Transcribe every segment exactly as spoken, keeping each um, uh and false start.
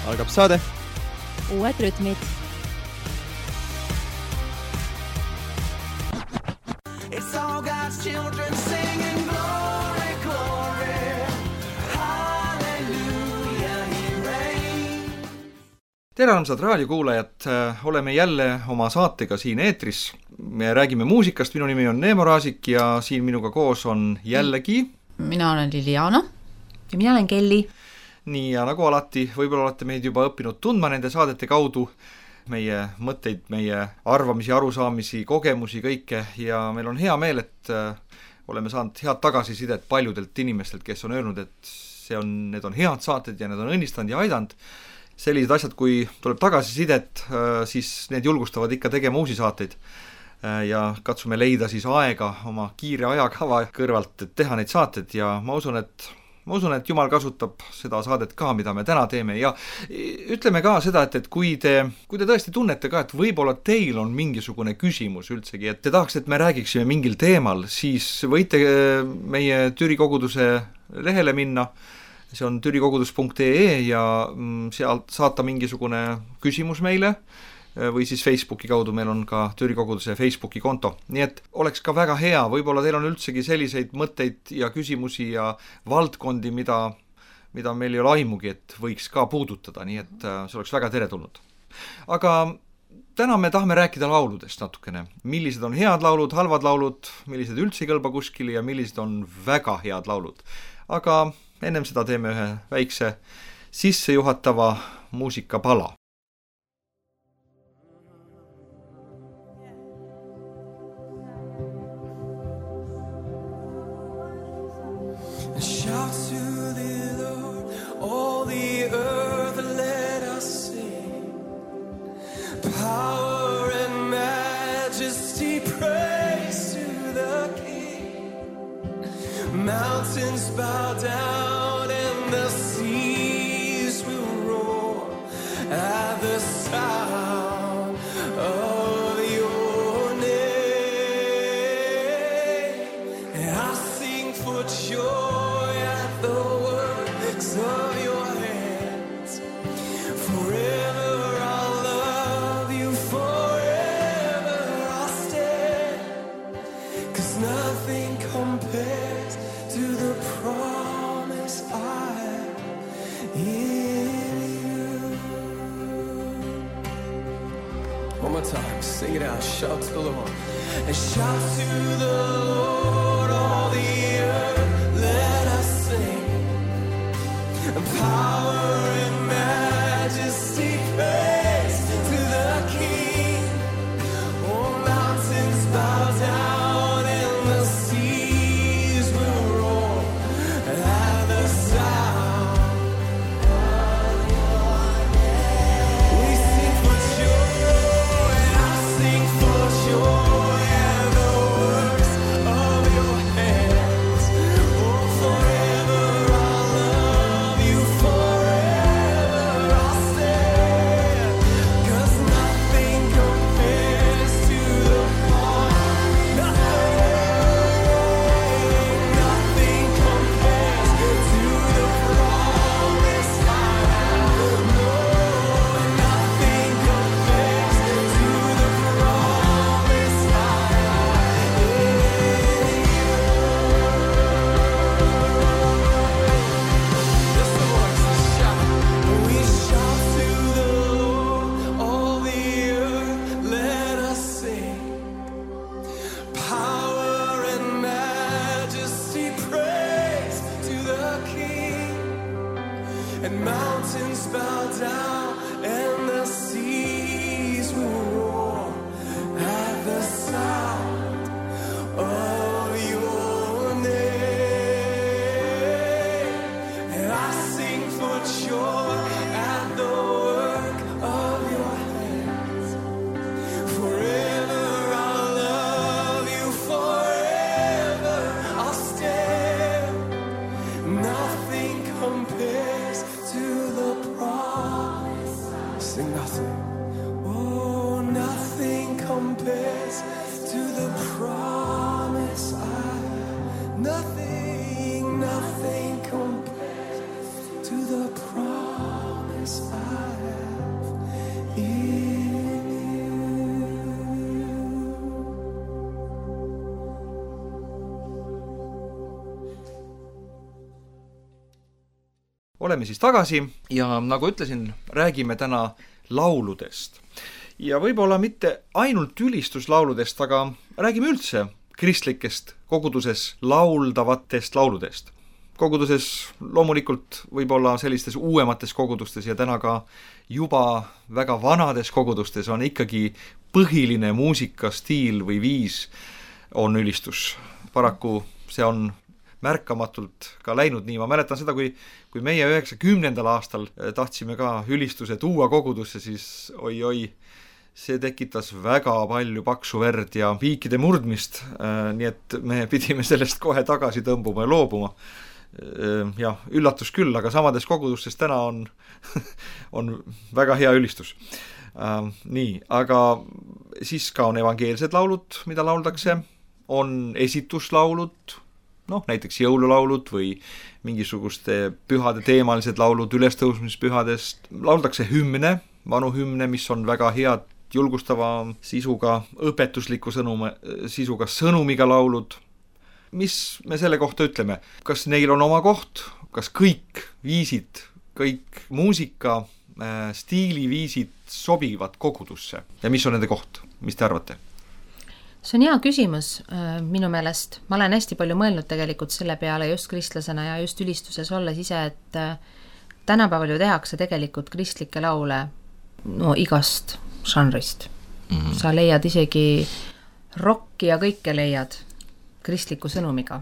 Algab saade. Uued rütmid. It's all God's children singing glory, glory, hallelujah, he reigns. Tere armsad raadiokuulajad, oleme jälle oma saatega siin eetris. Me räägime muusikast, minu nimi on Neemo Raasik ja siin minuga koos on jällegi... Mina olen Liliana. Ja mina olen Kelly. Nii ja nagu alati, võib-olla olete meid juba õppinud tundma nende saadete kaudu, meie mõtteid, meie arvamisi, arusaamisi, kogemusi, kõike ja meil on hea meel, et oleme saanud head tagasisidet paljudelt inimestelt, kes on öelnud, et see on, need on head saated ja need on õnnistanud ja aidanud. Sellised asjad, kui tuleb tagasisidet, siis need julgustavad ikka tegema uusi saateid ja katsume leida siis aega oma kiire ajakava kõrvalt, et teha neid saated ja ma usun, et Ma usun, et Jumal kasutab seda saadet ka, mida me täna teeme ja ütleme ka seda, et, et kui, te, kui te tõesti tunnete ka, et võib-olla teil on mingisugune küsimus üldsegi, et te tahaks, et me räägiksime mingil teemal, siis võite meie Türi koguduse lehele minna, see on türikogudus punkt ee ja sealt saata mingisugune küsimus meile või siis Facebooki kaudu meil on ka Türi koguduse Facebooki konto. Nii et oleks ka väga hea, võib-olla teil on üldsegi selliseid mõtteid ja küsimusi ja valdkondi, mida, mida meil ei ole aimugi, et võiks ka puudutada, nii et see oleks väga teretulnud. Aga täna me tahame rääkida lauludest natukene. Millised on head laulud, halvad laulud, millised üldse ei kõlba kuskil ja millised on väga head laulud. Aga ennem seda teeme ühe väikse sissejuhatava muusikapala. Shout to the Lord, all the earth, let us sing. Power and majesty, praise to the King. Mountains bow down and the seas will roar at the sound of your name. And I sing for joy of your hands. Forever I'll love you, forever I'll stand. 'Cause nothing compares to the promise I have in you. One more time, sing it out, shout to the Lord. And shout to the Lord, all the earth, let us sing. Power and majesty, praise to the King. All mountains bow down and the seas will roar at the sound of your name. We sing for joy, I sing for joy at the works of your hands. Oh, forever I'll love you. And mountains bow down and the seas will roar at the sound of your name. And I sing for joy at the work of your hands. Forever I'll love you, forever I'll stand. Nothing compares to the promise. Sing nothing. Oh, nothing compares to the promise I have. Nothing, nothing compares to the promise. oleme siis tagasi ja nagu ütlesin, räägime täna lauludest. Ja võib-olla mitte ainult ülistuslauludest, aga räägime üldse kristlikest koguduses lauldavatest lauludest. Koguduses loomulikult võib-olla sellistes uuemates kogudustes ja täna ka juba väga vanades kogudustes on ikkagi põhiline muusikastiil või viis on ülistus. Paraku see on märkamatult ka läinud nii. Ma mäletan seda, kui, kui meie üheksakümnendal aastal tahtsime ka ülistuse tuua kogudusse, siis oi-oi, see tekitas väga palju paksu verd ja piikide murdmist, nii et me pidime sellest kohe tagasi tõmbuma ja loobuma. Jah, üllatus küll, aga samades kogudustes täna on, on väga hea ülistus. Nii, aga siis ka on evangeelsed laulud, mida lauldakse, on esituslaulud, noh, näiteks jõululaulud või mingisuguste pühade teemalised laulud ülestõusmispühadest, lauldakse hümne, vanu hümne, mis on väga head julgustava sisuga, õpetusliku sõnum, sisuga sõnumiga laulud. Mis me selle kohta ütleme? Kas neil on oma koht? Kas kõik viisid, kõik muusika, stiiliviisid sobivad kogudusse? Ja mis on nende koht? Mis te arvate? See on hea küsimus minu meelest. Ma olen hästi palju mõelnud tegelikult selle peale just kristlasena ja just ülistuses olles ise, et tänapäeval ju tehakse tegelikult kristlikke laule no igast žanrist. Mm-hmm. Sa leiad isegi rocki ja kõike leiad kristliku sõnumiga.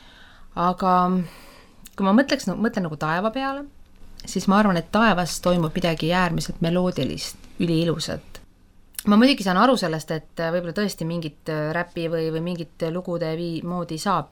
Aga kui ma mõtleks, mõtlen nagu taeva peale, siis ma arvan, et taevas toimub midagi äärmiselt meloodilist, üliilusat. Ma muidugi saan aru sellest, et võib-olla tõesti mingit räpi või, või mingit lugude vii, moodi saab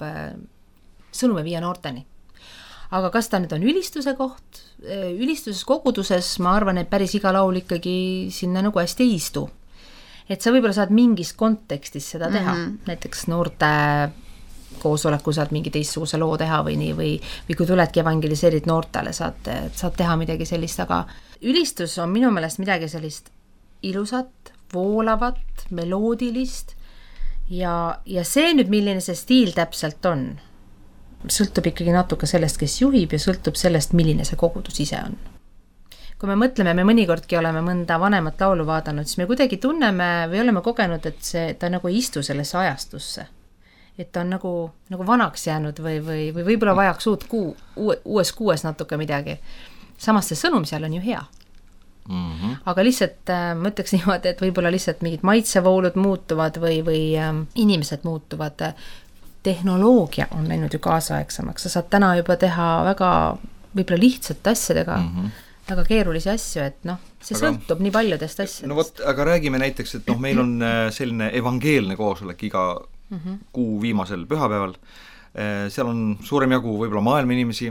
sõnume viia noorteni. Aga kas ta nüüd on ülistuse koht? Ülistuses koguduses ma arvan, et päris iga laul ikkagi sinna nagu hästi ei istu. Et sa võib-olla saad mingis kontekstis seda teha. Mm-hmm. Näiteks noorte koosoleku saad mingi teistsuguse loo teha või nii, või, või kui tuledki evangeliseerid noortele, saad, saad teha midagi sellist, aga ülistus on minu meelest midagi sellist ilusat, voolavat, meloodilist ja, ja see nüüd, milline see stiil täpselt on, sõltub ikkagi natuke sellest, kes juhib ja sõltub sellest, milline see kogudus ise on. Kui me mõtleme, me mõnikordki oleme mõnda vanemat laulu vaadanud, siis me kuidagi tunneme või oleme kogenud, et see, ta nagu ei istu sellesse ajastusse. Et ta on nagu, nagu vanaks jäänud või, või, või võib-olla vajaks uut kuu, uue, uues kuues natuke midagi. Samas see sõnum seal on ju hea. Mm-hmm. Aga lihtsalt äh, ma ütleks niimoodi, et võib-olla lihtsalt mingid maitsevoolud muutuvad või, või äh, inimesed muutuvad. Tehnoloogia on läinud ju kaasaegsamaks. Sa saad täna juba teha väga võib-olla lihtsate asjadega mm-hmm. väga keerulisi asju, et noh, see aga, sõltub nii paljudest asjadest. No võt, aga räägime näiteks, et noh, meil on selline evangeelne koosolek iga mm-hmm. kuu viimasel pühapäeval. Seal on suurem jagu võib-olla maailma inimesi.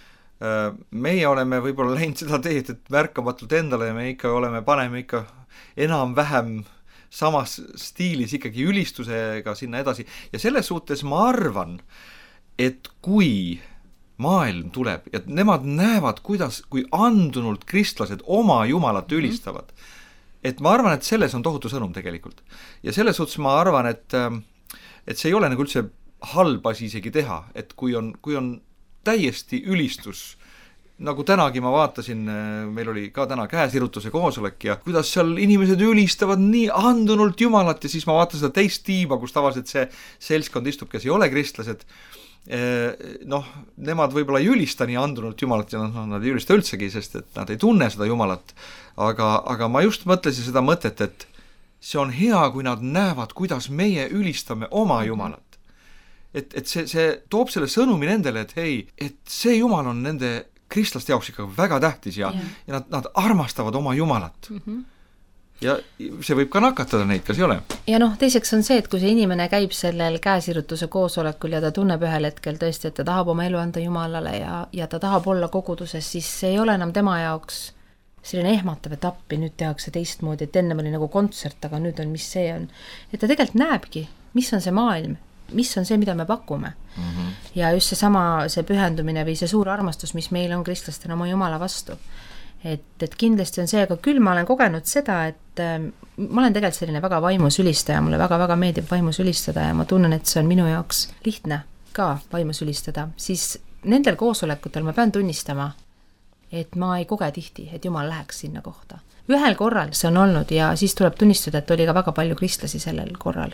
Meie oleme võib-olla läinud seda teed, et märkamatult endale ja me ikka oleme, paneme ikka enam-vähem samas stiilis ikkagi ülistusega sinna edasi. Ja selles suhtes ma arvan, et kui maailm tuleb ja nemad näevad, kuidas, kui andunult kristlased oma jumalat ülistavad. Et ma arvan, et selles on tohutu sõnum tegelikult. Ja selles suhtes ma arvan, et, et see ei ole nagu üldse halb asi isegi teha, et kui on, kui on täiesti ülistus, nagu tänagi ma vaatasin, meil oli ka täna käesirutuse koosolek ja kuidas seal inimesed ülistavad nii andunult jumalat ja siis ma vaatan seda teist tiima, kus tavaliselt see seltskond istub, kes ei ole kristlased, noh, nemad võib-olla ei ülista nii andunult jumalat ja noh, nad ei ülista üldsegi, sest et nad ei tunne seda jumalat, aga, aga ma just mõtlesin seda mõtet, et see on hea, kui nad näevad, kuidas meie ülistame oma jumalat. Et, et see, see toob selle sõnumi nendele, et hei, et see jumal on nende kristlaste jaoks ikka väga tähtis ja, yeah. ja nad, nad armastavad oma jumalat. Mm-hmm. Ja see võib ka nakatada neid, kas ei ole? Ja noh, teiseks on see, et kui see inimene käib sellel käesirutuse koosolekul ja ta tunneb ühel hetkel tõesti, et ta tahab oma elu anda Jumalale ja, ja ta tahab olla koguduses, siis see ei ole enam tema jaoks selline ehmatav etappi, nüüd tehakse teistmoodi, et enne oli nagu kontsert, aga nüüd on, mis see on. Et ta tegelikult näebki, mis on see maailm, mis on see, mida me pakume. Mm-hmm. Ja just see sama, see pühendumine või see suur armastus, mis meil on kristlastena oma Jumala vastu. Et, et kindlasti on see, aga küll ma olen kogenud seda, et äh, ma olen tegelikult selline väga vaimus ülistaja, mulle väga-väga meeldib vaimus ülistada ja ma tunnen, et see on minu jaoks lihtne ka vaimus ülistada, siis nendel koosolekutel ma pean tunnistama, et ma ei koge tihti, et Jumal läheks sinna kohta. Ühel korral see on olnud ja siis tuleb tunnistada, et oli ka väga palju kristlasi sellel korral.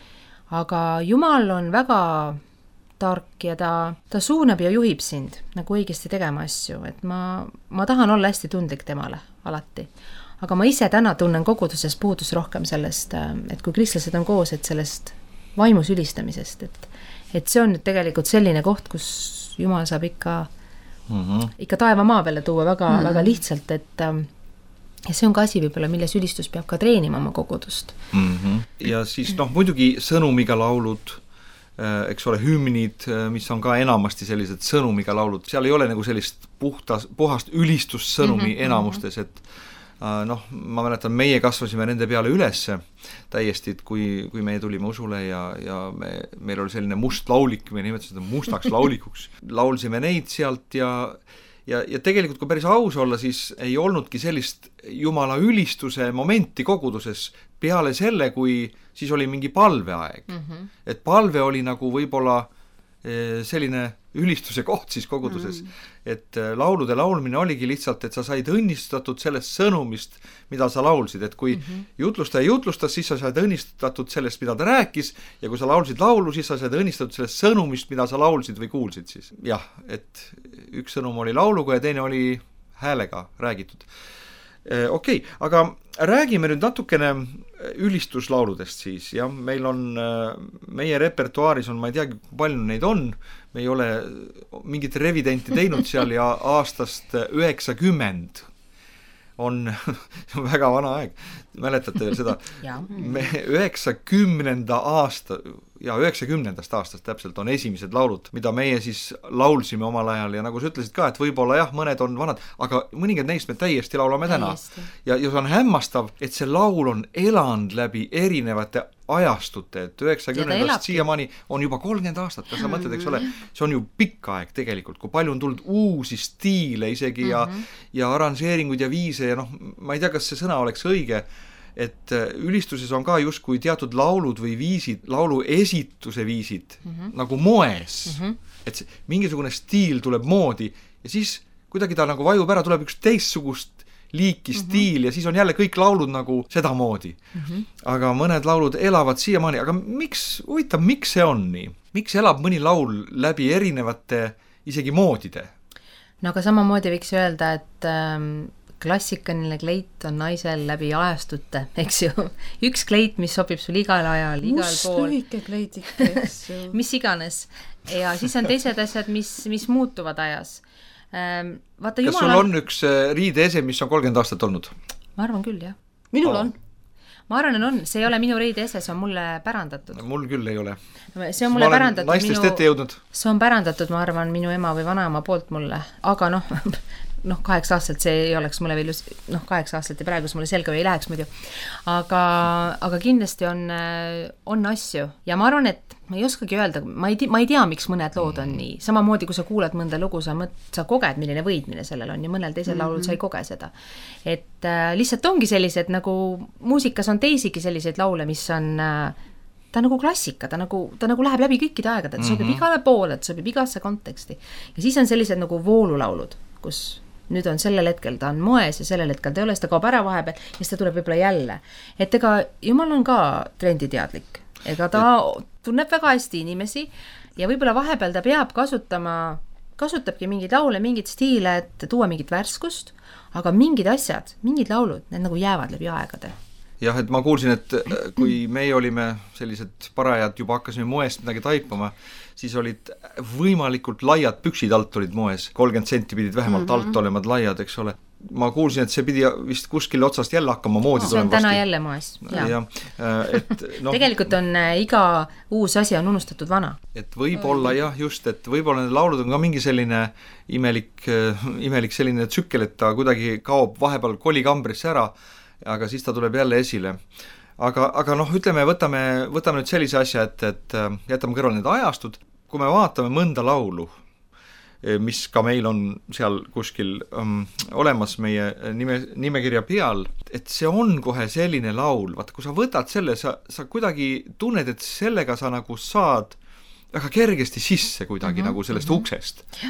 Aga Jumal on väga tark ja ta, ta suunab ja juhib sind nagu õigesti tegema asju, et ma, ma tahan olla hästi tundlik temale alati. Aga ma ise täna tunnen koguduses puudus rohkem sellest, et kui kristlased on koos, et sellest vaimus ülistamisest, et, et see on nüüd tegelikult selline koht, kus Jumal saab ikka, mm-hmm. ikka taeva maa peale tuua väga, mm-hmm. väga lihtsalt, et ja see on ka asi võib-olla, milles ülistus peab ka treenima oma kogudust. Mm-hmm. Ja siis noh, muidugi sõnumiga laulud, eks ole, hümnid, mis on ka enamasti sellised sõnumiga laulud, seal ei ole nagu sellist puhtas, puhast ülistussõnumi mm-hmm. enamustes, et noh, ma mäletan, meie kasvasime nende peale ülesse täiesti, kui, kui meie tulime usule ja, ja me, meil oli selline must laulik, me nimetasime seda mustaks laulikuks, laulsime neid sealt ja, ja, ja tegelikult, kui päris aus olla, siis ei olnudki sellist Jumala ülistuse momenti koguduses peale selle, kui siis oli mingi palveaeg. Mm-hmm. Et palve oli nagu võib-olla selline ülistuse koht siis koguduses, mm. et laulude laulmine oligi lihtsalt, et sa said õnnistatud sellest sõnumist, mida sa laulsid, et kui mm-hmm. jutlustaja jutlustas, siis sa said õnnistatud sellest, mida ta rääkis, ja kui sa laulsid laulu, siis sa said õnnistatud sellest sõnumist, mida sa laulsid või kuulsid siis. Jah, et üks sõnum oli lauluga ja teine oli häälega räägitud. Okei, okay, aga räägime nüüd natukene ülistuslauludest siis, ja meil on, meie repertuaaris on, ma ei teagi, kui palju neid on, me ei ole mingit revidenti teinud seal ja aastast üheksakümmend on väga vana aeg, mäletate veel seda, me üheksakümnenda aasta, ja üheksakümnendast aastast täpselt on esimesed laulud, mida meie siis laulsime omal ajal ja nagu sa ütlesid ka, et võib-olla jah, mõned on vanad, aga mõningad neist me täiesti laulame täna. Ja, ja see on hämmastav, et see laul on elanud läbi erinevate ajastute, et üheksakümnendast siiamaani on juba kolmkümmend aastat, kas sa mõtled, eks ole, see on ju pikk aeg tegelikult, kui palju on tulnud uusi stiile isegi ja, mm-hmm. ja aranžeeringuid ja viise ja noh, ma ei tea, kas see sõna oleks õige, et ülistuses on ka justkui teatud laulud või viisid, laulu esituse viisid mm-hmm. nagu moes, mm-hmm. et see, mingisugune stiil tuleb moodi ja siis kuidagi ta nagu vajub ära, tuleb üks teistsugust liiki stiil mm-hmm. ja siis on jälle kõik laulud nagu sedamoodi. Mm-hmm. Aga mõned laulud elavad siiamaani, aga miks, huvitav, miks see on nii? Miks elab mõni laul läbi erinevate isegi moodide? No aga samamoodi võiks öelda, et ähm, klassikaline kleit on naisel läbi ajastute, eks ju. Üks kleit, mis sobib sul igal ajal, igal Must pool. Must lühike kleitik, eks ju. Mis iganes. Ja siis on teised asjad, mis, mis muutuvad ajas. Vaata, kas sul on üks riideese, mis on kolmkümmend aastat olnud? Ma arvan küll, jah. Minul on. Ma arvan, on. See ei ole minu riideese, see on mulle pärandatud. Mul küll ei ole. See on mulle pärandatud. Naistest minu... ette jõudnud. See on pärandatud, ma arvan, minu ema või vanaema poolt mulle. Aga noh, noh, kaheksa aastalt see ei oleks mulle veel, noh, kaheksa aastalt ja praegu mulle selga või ei läheks muidu. Aga, aga kindlasti on, on asju. Ja ma arvan, et ma ei oskagi öelda, ma ei, tea, ma ei tea, miks mõned lood on nii. Samamoodi, kui sa kuulad mõnda lugu, sa, mõt, sa koged, milline võidmine sellel on ja mõnel teisel mm-hmm. laulul sa ei koge seda. Et äh, lihtsalt ongi sellised, nagu muusikas on teisigi selliseid laule, mis on äh, ta nagu klassika, ta nagu, ta nagu läheb läbi kõikide aegade, ta sobib mm-hmm. igale poole, ta sobib igasse konteksti. Ja siis on sellised nagu voolulaulud, kus nüüd on sellel hetkel ta on moes ja sellel hetkel ta ei ole, seda kaob ära vahepeal ja siis ta tuleb võib-olla jälle. Et ega Jumal on ka trenditeadlik. Ega ta tunneb väga hästi inimesi ja võib-olla vahepeal ta peab kasutama, kasutabki mingid laule, mingid stiile, et tuua mingit värskust, aga mingid asjad, mingid laulud, need nagu jäävad läbi aegade. Jah, et ma kuulsin, et kui meie olime sellised parajad, juba hakkasime moest midagi taipama, siis olid võimalikult laiad püksid alt olid moes, kolmkümmend senti pidid vähemalt mm-hmm. alt olemad laiad, eks ole. Ma kuulsin, et see pidi vist kuskil otsast jälle hakkama moodi no, see on täna vasti. Jälle moes. Ja. Ja, et, no, tegelikult on iga uus asi on unustatud vana. Et võib-olla jah, just, et võib-olla need laulud on ka mingi selline imelik, imelik selline tsükkel, et ta kuidagi kaob vahepeal kolikambrisse ära, aga siis ta tuleb jälle esile. Aga, aga noh, ütleme, võtame, võtame nüüd sellise asja, et, et jätame kõrval need ajastud. Kui me vaatame mõnda laulu, mis ka meil on seal kuskil um, olemas meie nime, nimekirja peal, et see on kohe selline laul, vaata, kui sa võtad selle, sa, sa kuidagi tunned, et sellega sa nagu saad väga kergesti sisse kuidagi mm-hmm, nagu sellest mm-hmm. uksest.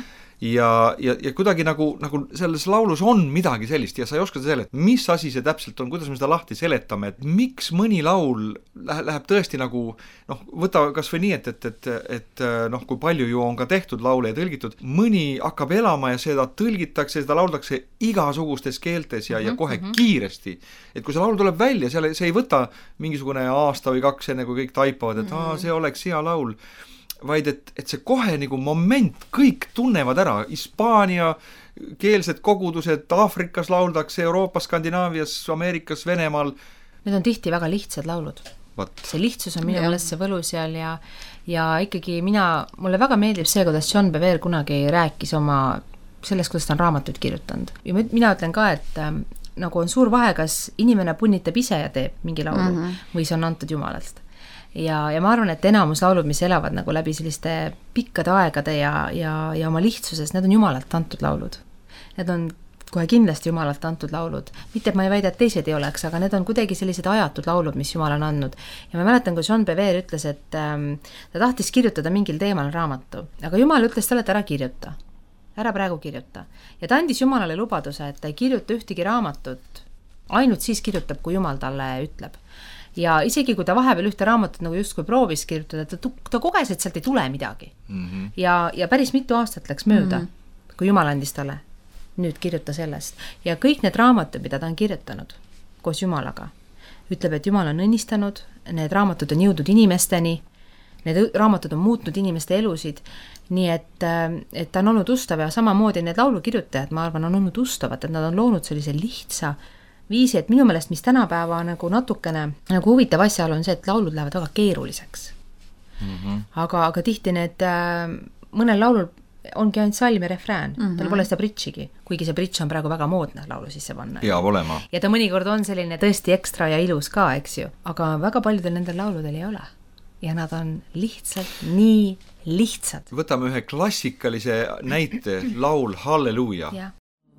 ja, ja, ja kuidagi nagu, nagu selles laulus on midagi sellist ja sa ei oska seda, et mis asi see täpselt on, kuidas me seda lahti seletame, et miks mõni laul läheb, läheb tõesti nagu noh, võta kas või nii, et, et, et, et noh, kui palju ju on ka tehtud laule ja tõlgitud, mõni hakkab elama ja seda tõlgitakse, seda lauldakse igasugustes keeltes ja, mm-hmm, ja kohe mm-hmm. kiiresti. Et kui see laul tuleb välja, see, see ei võta mingisugune aasta või kaks enne, kui kõik taipavad, et mm-hmm. aa, see oleks hea laul, vaid et, et see kohe nagu moment, kõik tunnevad ära, Hispaania keelsed kogudused, Aafrikas lauldakse, Euroopas, Skandinaavias, Ameerikas, Venemaal. Need on tihti väga lihtsad laulud. What? See lihtsus on minu meelest see võlu seal ja, ja ikkagi mina, mulle väga meeldib see, kuidas John Bevere kunagi rääkis oma sellest, kuidas ta on raamatuid kirjutanud. Ja mina ütlen ka, et ähm, nagu on suur vahe, kas inimene punnitab ise ja teeb mingi laulu mm-hmm. või see on antud Jumalalt. Ja, ja ma arvan, et enamus laulud, mis elavad nagu läbi selliste pikkade aegade ja, ja, ja oma lihtsuses, need on Jumalalt antud laulud. Need on kohe kindlasti Jumalalt antud laulud. Mitte, et ma ei väida, et teised ei oleks, aga need on kuidagi sellised ajatud laulud, mis Jumal on andnud. Ja ma mäletan, kui John Bevere ütles, et ähm, ta tahtis kirjutada mingil teemal raamatu, aga Jumal ütles talle, et ära kirjuta. Ära praegu kirjuta. Ja ta andis Jumalale lubaduse, et ta ei kirjuta ühtegi raamatut, ainult siis kirjutab, kui Jumal talle ütleb. Ja isegi kui ta vahepeal ühte raamatut nagu just kui proovis kirjutada, ta, ta koges, et sealt ei tule midagi. Mm-hmm. Ja, ja päris mitu aastat läks mööda, mm-hmm. kui Jumal andis talle. Nüüd kirjuta sellest. Ja kõik need raamatud, mida ta on kirjutanud koos Jumalaga, ütleb, et Jumal on õnnistanud, need raamatud on jõudnud inimesteni, need raamatud on muutnud inimeste elusid, nii et, et ta on olnud ustav ja samamoodi need laulukirjutajad, ma arvan, on olnud ustavad, et nad on loonud sellise lihtsa viisi, et minu meelest, mis tänapäeva nagu natukene nagu huvitav asjaolu on see, et laulud lähevad väga keeruliseks. Mm-hmm. Aga, aga tihti need äh, mõnel laulul ongi ainult salm ja refrään, mm-hmm. tal pole seda bridžigi, kuigi see bridž on praegu väga moodne laulu sisse panna. Peab olema. Ja ta mõnikord on selline tõesti ekstra ja ilus ka, eks ju, aga väga paljudel nendel lauludel ei ole. Ja nad on lihtsalt nii lihtsad. Võtame ühe klassikalise näite, laul Halleluuja. Ja.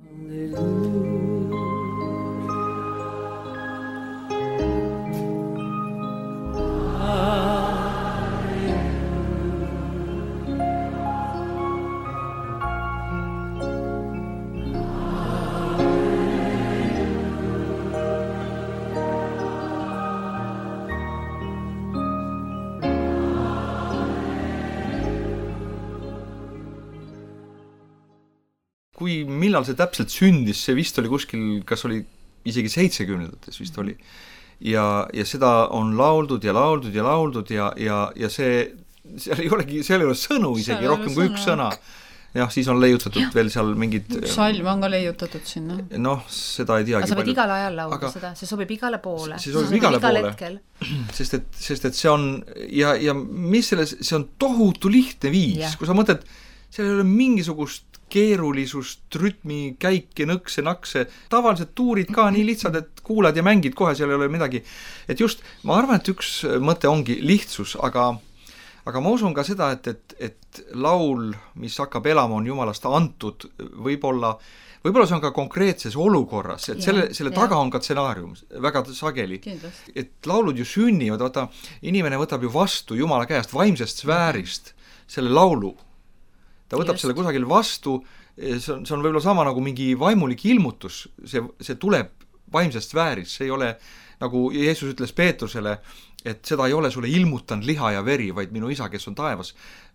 Kui millal see täpselt sündis, see vist oli kuskil, kas oli isegi seitsekümnendates vist oli. Ja, ja seda on lauldud ja lauldud ja lauldud ja, ja, ja see, seal ei olegi, seal ei ole sõnu isegi, rohkem kui üks sõna. Jah, siis on leiutatud ja. Veel seal mingid... Salm on ka leiutatud sinna. Noh, seda ei teagi palju. Aga sa võid igal ajal laulda aga... seda, see sobib igale poole. See sobib igale poole. Sest et, sest et see on, ja, ja mis selles, see on tohutu lihtne viis, ja. Kui sa mõtled, seal ei ole mingisugust keerulisust, rütmi, käike, nõkse, nakse, tavalised tuurid ka nii lihtsad, et kuulad ja mängid kohe, seal ei ole midagi. Et just, ma arvan, et üks mõte ongi lihtsus, aga, aga ma usun ka seda, et, et, et laul, mis hakkab elama, on Jumalast antud, võib-olla, võib-olla see on ka konkreetses olukorras, et ja, selle, selle ja. Taga on ka stsenaarium, väga sageli. Kindlasti. Et laulud ju sünnivad, vaata, inimene võtab ju vastu Jumala käest, vaimsest sfäärist selle laulu. Ta võtab Just. Selle kusagil vastu, see on, see on võib-olla sama nagu mingi vaimulik ilmutus, see, see tuleb vaimsest sfäärist, see ei ole, nagu Jeesus ütles Peetrusele, et seda ei ole sulle ilmutanud liha ja veri, vaid minu isa, kes on taevas.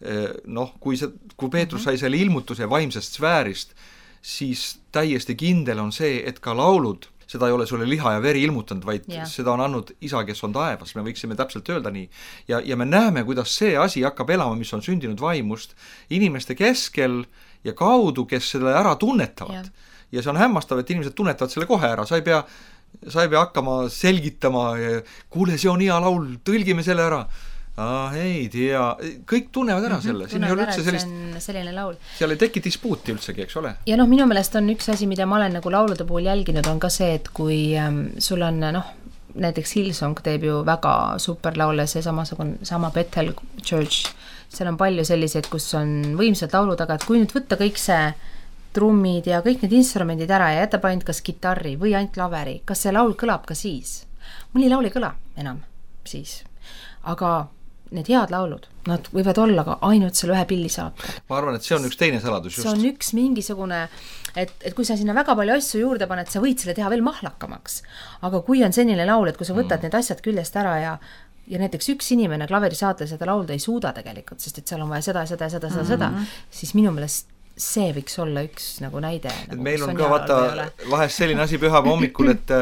Noh, kui, see, kui Peetrus sai selle ilmutuse vaimsest sfäärist, siis täiesti kindel on see, et ka laulud, seda ei ole sulle liha ja veri ilmutanud, vaid yeah. Seda on andnud isa, kes on taevas. Me võiksime täpselt öelda nii. Ja, ja me näeme, kuidas see asi hakkab elama, mis on sündinud vaimust, inimeste keskel ja kaudu, kes selle ära tunnetavad. Yeah. Ja see on hämmastav, et inimesed tunnetavad selle kohe ära. Sa ei pea, sa ei pea hakkama selgitama, kuule, see on hea laul, tõlgime selle ära. Ah, ei tea, kõik tunnevad ära selle. Mm-hmm, tunnevad ära, et sellist, see on selline laul. Seal ei teki dispuuti üldsegi, eks ole? Ja noh, minu meelest on üks asi, mida ma olen nagu laulude puhul jälginud, on ka see, et kui ähm, sul on, noh, näiteks Hillsong teeb ju väga super laule, see sama, sama Bethel Church, seal on palju selliseid, kus on võimsad laulud, aga et kui nüüd võtta kõik see trummid ja kõik need instrumendid ära ja jätab ainult kas gitarri või ainult laveri, kas see laul kõlab ka siis? Mõni laul ei kõla enam siis, aga need head laulud, nad võivad olla ka ainult selle ühe pilli saatel. Ma arvan, et see on üks teine saladus just. See on üks mingisugune, et, et kui sa sinna väga palju asju juurde paned, sa võid selle teha veel mahlakamaks. Aga kui on senine laul, et kui sa võtad mm. need asjad küljest ära ja, ja näiteks üks inimene klaverisaatel seda laulda ei suuda tegelikult, sest et seal on vaja seda, seda, seda, seda, mm-hmm. seda, siis minu meelest see võiks olla üks nagu näide. Nagu, meil on ka vaata vahest selline asi pühava hommikul, et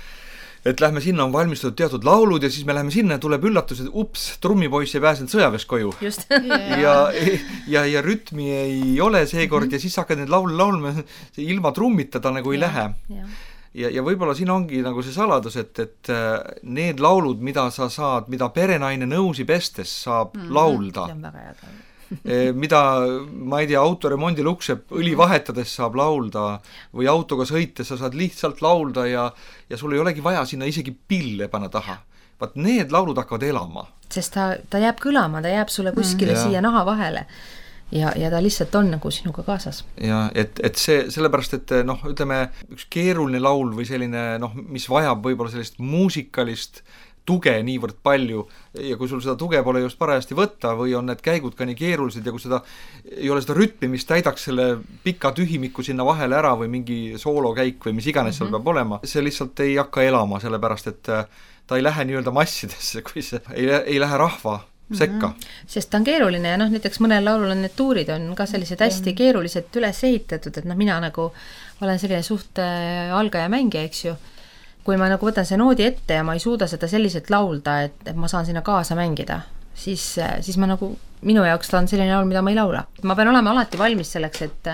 et lähme sinna, on valmistatud teatud laulud ja siis me läheme sinna ja tuleb üllatus, et ups, trummipoiss ei pääsenud sõjaväest koju. Just. ja, ja, ja rütmi ei ole seekord mm-hmm. ja siis hakkad need laul laulma, ilma trummita ta nagu ei ja, lähe. Ja, ja, ja võib-olla siin ongi nagu see saladus, et, et need laulud, mida sa saad, mida perenaine nõusi pestes saab mm-hmm. laulda. See on väga hea. mida, ma ei tea, autoremondil ukse õli vahetades saab laulda või autoga sõites sa saad lihtsalt laulda ja, ja sul ei olegi vaja sinna isegi pille panna taha. Vaat need laulud hakkavad elama. Sest ta, ta jääb kõlama, ta jääb sulle kuskile mm. siia naha vahele ja, ja ta lihtsalt on nagu sinuga kaasas. Ja et, et see, sellepärast, et noh, ütleme, üks keeruline laul või selline, noh, mis vajab võib-olla sellist muusikalist tuge niivõrd palju ja kui sul seda tuge pole just parajasti võtta või on need käigud ka nii keerulised ja kui seda ei ole seda rütmi, mis täidaks selle pika tühimiku sinna vahele ära või mingi soolokäik või mis iganes mm-hmm. seal peab olema, see lihtsalt ei hakka elama, sellepärast et ta ei lähe nii-öelda massidesse, kui see ei, ei lähe rahva sekka. Mm-hmm. Sest ta on keeruline ja noh, näiteks mõnel laulul on need tuurid on ka sellised hästi keerulised üles ehitatud, et noh, mina nagu olen selline suht algaja mängija, eks ju. Kui ma nagu võtan see noodi ette ja ma ei suuda seda selliselt laulda, et, et ma saan sinna kaasa mängida, siis, siis ma nagu, minu jaoks ta on selline laul, mida ma ei laula. Ma pean olema alati valmis selleks, et,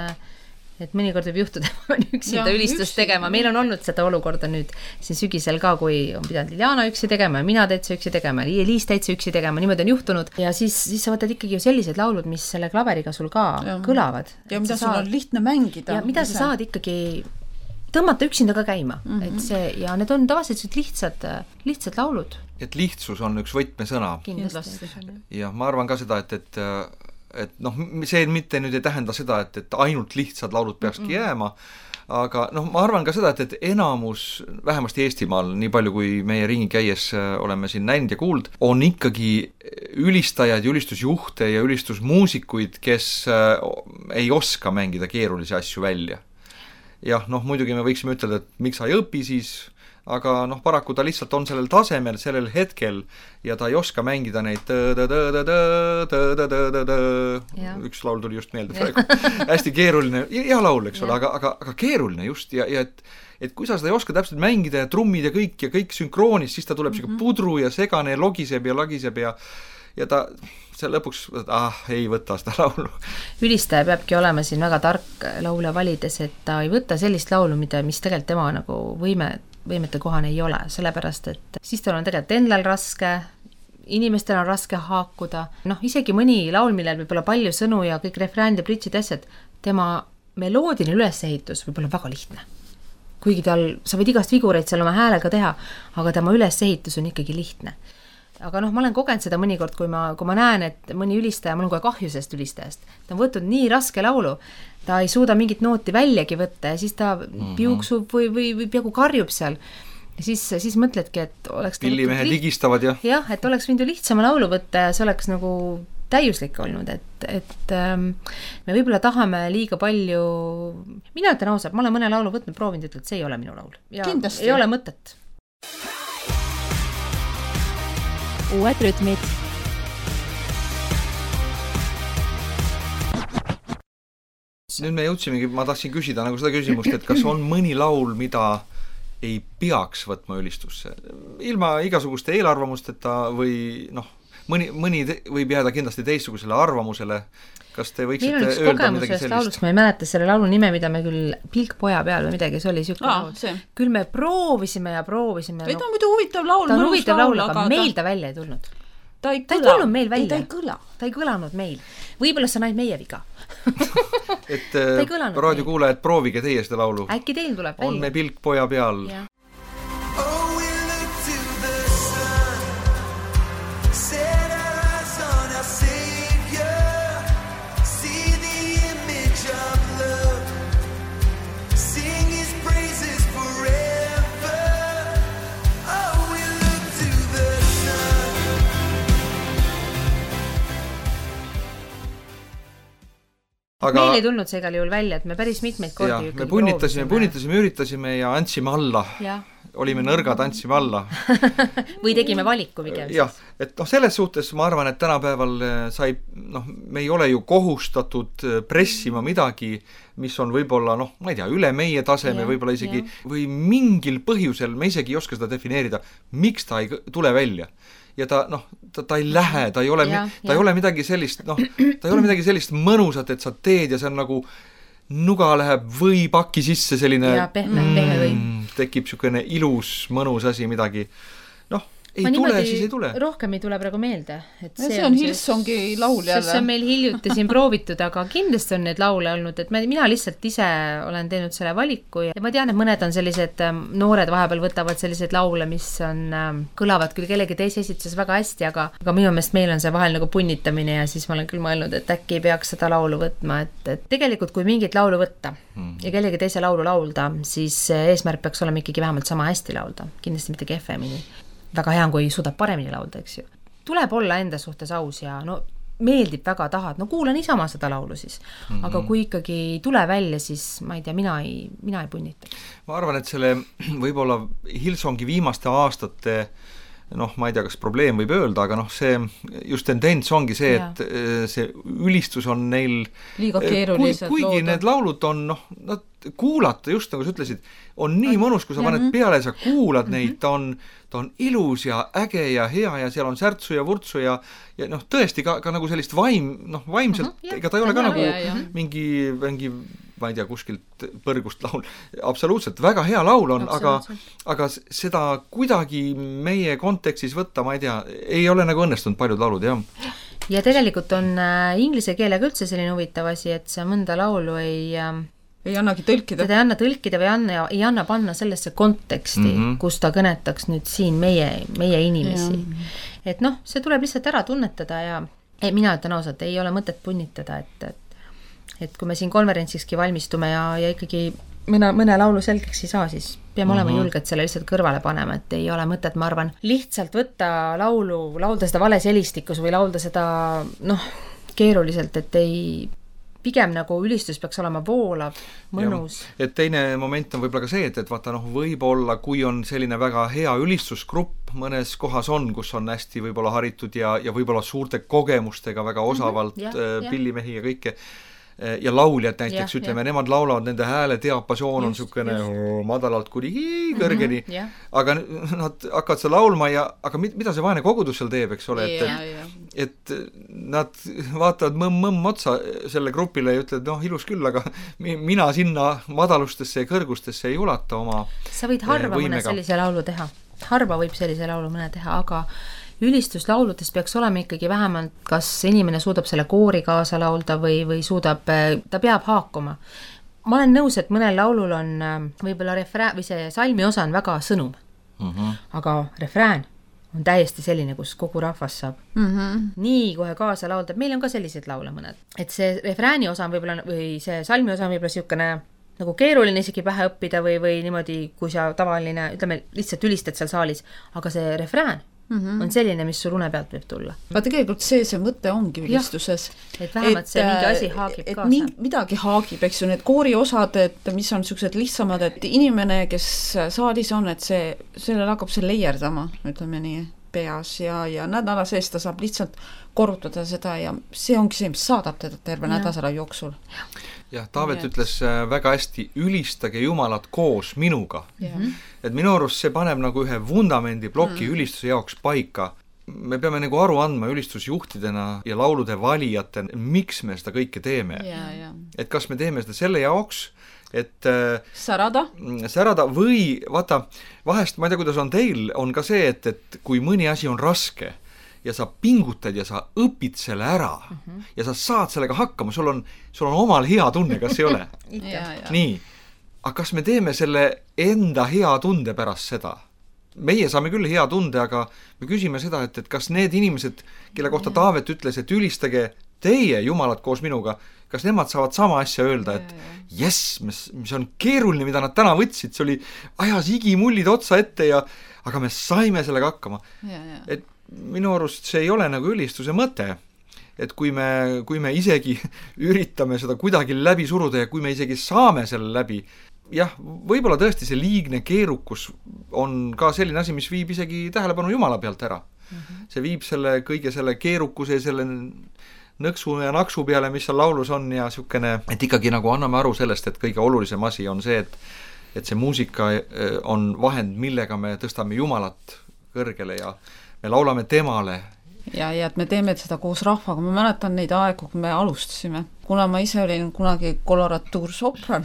et mõnikord võib juhtuda, ma olen üksinda ülistust tegema. Meil on olnud seda olukorda nüüd siin sügisel ka, kui on pidanud Liljana üksi tegema ja mina täitsa üksi tegema ja Liis täitsa üksi tegema, niimoodi on juhtunud. Ja siis, siis sa võtad ikkagi ju sellised laulud, mis selle klaveriga sul ka ja. kõlavad. Ja mida sul saad, on lihtne mängida. Ja mida sa saad ikkagi tõmmata üksinda ka käima, mm-hmm. et see, ja need on tavaliselt lihtsad, lihtsad laulud. Et lihtsus on üks võtmesõna. Kindlasti. Ja ma arvan ka seda, et, et, et noh, see mitte nüüd ei tähenda seda, et, et ainult lihtsad laulud peakski mm-hmm. jääma, aga noh, ma arvan ka seda, et, et enamus, vähemasti Eestimaal, nii palju kui meie ringi käies oleme siin näinud ja kuuld, on ikkagi ülistajaid, ülistusjuhte ja ülistusmuusikuid, kes ei oska mängida keerulisi asju välja. Jah, noh, muidugi me võiksime ütelda, et miks sa ei õpi siis, aga noh, paraku ta lihtsalt on sellel tasemel, sellel hetkel ja ta ei oska mängida neid üks laul tuli just meelde praegu. Hästi keeruline, hea laul, eks ole, aga, aga, aga keeruline just ja, ja et, et kui sa seda ei oska täpselt mängida ja trummid ja kõik ja kõik sünkroonis, siis ta tuleb mm-hmm. pudru ja segane ja logiseb ja lagiseb ja ja ta see lõpuks, ah, ei võta seda laulu. Ülistaja peabki olema siin väga tark laule valides, et ta ei võta sellist laulu, mida, mis tegelikult tema nagu võime, võimete kohane ei ole, sellepärast, et siis tal on tegelikult endal raske, inimestel on raske haakuda, noh, isegi mõni laul, millel võib olla palju sõnu ja kõik refräänid ja bridžid asjad, tema meloodiline ülesehitus võib olla väga lihtne. Kuigi tal, sa võid igast vigureid seal oma häälega teha, aga tema ülesehitus on ikkagi lihtne. Aga noh, ma olen kogenud seda mõnikord, kui ma, kui ma näen, et mõni ülistaja, mul on kohe kahju sellest ülistajast, ta on võtnud nii raske laulu, ta ei suuda mingit nooti väljagi võtta ja siis ta mm-hmm. piuksub või, või, või peaaegu karjub seal. Ja siis, siis mõtledki, et oleks pillimehed liht... ligistavad jah. Jah, et oleks võinud ju lihtsama laulu võtta ja see oleks nagu täiuslik olnud, et, et ähm, me võib-olla tahame liiga palju, mina ütlen ausalt, ma olen mõne laulu võtnud, proovinud, ütled, see ei ole minu laul. Ja kindlasti. Ei ole mõtet. Uued rütmid. Nüüd me jõudsimegi, ma tahtsin küsida nagu seda küsimust, et kas on mõni laul, mida ei peaks võtma ülistusse? Ilma igasuguste eelarvamusteta või noh, mõni, mõni võib jääda kindlasti teistsugusele arvamusele. Kas te võiksite öelda midagi sellist? Laulust, ma ei mäleta selle laulu nime, mida me küll Pilk poja peal või midagi, see oli siuke ah, see. Küll me proovisime ja proovisime. Ei, ta on muidu huvitav laul. Ta on huvitav laul, aga meil ta välja ei tulnud. Ta ei, ta ei tulnud meil välja. Ei, ta ei kõla. Ta ei kõlanud meil. Võib-olla see on ainult meie viga. et raadiokuulajad, proovige teie seda laulu. Äkki teil tuleb välja. On me Pilk poja peal. Ja. aga meil ei tulnud see igal juhul välja, et me päris mitmeid kordi ja, me punnitasime, punnitasime, üritasime ja andsime alla. Ja. Olime nõrgad, andsime alla. või tegime valiku pigem. Jah, et noh, selles suhtes ma arvan, et tänapäeval sai, noh, me ei ole ju kohustatud pressima midagi, mis on võib-olla, noh, ma ei tea, üle meie taseme, võib-olla isegi, ja. Või mingil põhjusel, me isegi ei oska seda defineerida, miks ta ei tule välja. Ja ta, noh, ta, ta ei lähe, ta ei ole, ja, ta ja. ei ole midagi sellist, noh, ta ei ole midagi sellist mõnusat, et sa teed ja see on nagu nuga läheb või paki sisse selline ja, pehme, pehme või. Mm, tekib niisugune ilus, mõnus asi midagi. Noh, ei ma tule, siis ei tule. Rohkem ei tule praegu meelde. Et see, see on Hillsongi laul jälle. See on meil hiljuti siin proovitud, aga kindlasti on need laule olnud, et mina lihtsalt ise olen teinud selle valiku ja ma tean, et mõned on sellised noored vahepeal võtavad sellised laule, mis on, kõlavad küll kellegi teise esituses väga hästi, aga, aga minu meelest meil on see vahel nagu punnitamine ja siis ma olen küll mõelnud, et äkki ei peaks seda laulu võtma, et, et tegelikult kui mingit laulu võtta mm. ja kellegi teise laulu laulda, siis eesmärk peaks olema ikkagi vähemalt sama hästi laulda, kindlasti mitte kehvemini. Väga hea on, kui suudab paremini laulda, eks ju. Tuleb olla enda suhtes aus ja no meeldib väga, tahad, no kuula niisama seda laulu siis. Mm-hmm. Aga kui ikkagi ei tule välja, siis ma ei tea, mina ei, mina ei punnita. Ma arvan, et selle võib-olla Hillsongi viimaste aastate noh, ma ei tea, kas probleem võib öelda, aga noh, see just tendents ongi see, ja. Et see ülistus on neil liiga keeruliselt kui, kuigi looda. Need laulud on, noh, nad kuulata, just nagu sa ütlesid, on nii mõnus, kui sa paned peale, sa kuulad mm-hmm. neid, ta on, ta on ilus ja äge ja hea ja seal on särtsu ja vurtsu ja, ja noh, tõesti ka, ka nagu sellist vaim, noh, vaimselt, mm-hmm, ega ta ei ole ka nagu ja, mingi, mingi ma ei tea, kuskilt põrgust laul. Absoluutselt, väga hea laul on, aga, aga seda kuidagi meie kontekstis võtta, ma ei tea, ei ole nagu õnnestunud paljud laulud, jah. Ja tegelikult on äh, inglise keelega üldse selline huvitav asi, et sa mõnda laulu ei... Äh, ei annagi tõlkida. Teda ei anna tõlkida või anna, ei anna panna sellesse konteksti, mm-hmm. kus ta kõnetaks nüüd siin meie, meie inimesi. Ja. Et noh, see tuleb lihtsalt ära tunnetada ja ei, mina ütlen ausalt, ei ole mõtet punnitada, et, et et kui me siin konverentsikski valmistume ja, ja ikkagi mõne, mõne laulu selgeks ei saa, siis peame mm-hmm. olema julged selle lihtsalt kõrvale panema, et ei ole mõtet, ma arvan, lihtsalt võtta laulu, laulda seda vales helistikus või laulda seda, noh, keeruliselt, et ei, pigem nagu ülistus peaks olema voolav, mõnus. Ja, et teine moment on võib-olla ka see, et, et vaata, noh, võib-olla kui on selline väga hea ülistusgrupp mõnes kohas on, kus on hästi võib-olla haritud ja, ja võib-olla suurte kogemustega väga osavalt mm-hmm. ja, äh, pillimehi ja kõike, ja lauljad näiteks, ja, ütleme, ja. Nemad laulavad, nende hääle diapasoon on niisugune madalalt kuni kõrgeni, mm-hmm, yeah. aga nad hakkavad seda laulma ja, aga mida see vaene kogudus seal teeb, eks ole, et, yeah, yeah. et nad vaatavad mõmm-mõmm otsa selle grupile ja ütlevad, noh, ilus küll, aga mina sinna madalustesse ja kõrgustesse ei ulata oma sa võid harva võimega. Mõne sellise laulu teha, harva võib sellise laulu mõne teha, aga ülistuslauludes peaks olema ikkagi vähemalt, kas inimene suudab selle koori kaasa laulda või, või suudab, ta peab haakuma. Ma olen nõus, et mõnel laulul on võib-olla refrään või see salmi osa on väga sõnum, mm-hmm. aga refrään on täiesti selline, kus kogu rahvas saab mm-hmm. nii kohe kaasa laulda. Meil on ka sellised laule mõned, et see refrääni osa on võib-olla või see salmi osa on võib-olla siukene nagu keeruline isegi pähe õppida või, või niimoodi, kui sa tavaline, ütleme, lihtsalt ülistad seal saalis, aga see refrään Mm-hmm. on selline, mis sul une pealt võib tulla. Aga tegelikult see, see mõte ongi ülistuses. Ja, et vähemalt et, see mingi asi haagib et kaasa. Et midagi haagib, eks ju, need kooriosad, et mis on niisugused lihtsamad, et inimene, kes saalis on, et see, sellel hakkab see leierdama, ütleme nii, peas ja, ja nädala sees ta saab lihtsalt korrutada seda ja see ongi see, mis saadab teda terve nädala jooksul. Jah, Taavet ja. Ütles väga hästi, ülistage Jumalat koos minuga. Ja. Et minu arust see paneb nagu ühe vundamendi ploki mm. ülistuse jaoks paika. Me peame nagu aru andma ülistusjuhtidena ja laulude valijatena, miks me seda kõike teeme. Ja, ja. Et kas me teeme seda selle jaoks, et särada. särada või vaata, vahest, ma ei tea, kuidas on teil, on ka see, et, et kui mõni asi on raske ja sa pingutad ja sa õpid selle ära mm-hmm. ja sa saad sellega hakkama, sul on, sul on omal hea tunne, kas ei ole? ja, ja. Nii, aga kas me teeme selle enda hea tunde pärast seda? Meie saame küll hea tunde, aga me küsime seda, et, et kas need inimesed, kelle kohta Taavet ütles, et ülistage teie Jumalat koos minuga, kas nemad saavad sama asja öelda, et jess, mis, mis on keeruline, mida nad täna võtsid, see oli ajas igimullid otsa ette ja aga me saime sellega hakkama. Ja, ja. Et minu arust see ei ole nagu ülistuse mõte, et kui me, kui me isegi üritame seda kuidagi läbi suruda ja kui me isegi saame selle läbi, jah, võib-olla tõesti see liigne keerukus on ka selline asi, mis viib isegi tähelepanu Jumala pealt ära. Mm-hmm. See viib selle kõige selle keerukuse ja selle nõksu ja naksu peale, mis seal laulus on ja siukene, et ikkagi nagu anname aru sellest, et kõige olulisem asi on see, et, et see muusika on vahend, millega me tõstame Jumalat kõrgele ja me laulame temale. Ja, ja et me teeme seda koos rahvaga. Ma mäletan neid aegu, kui me alustasime. Kuna ma ise olin kunagi koloratuursopran,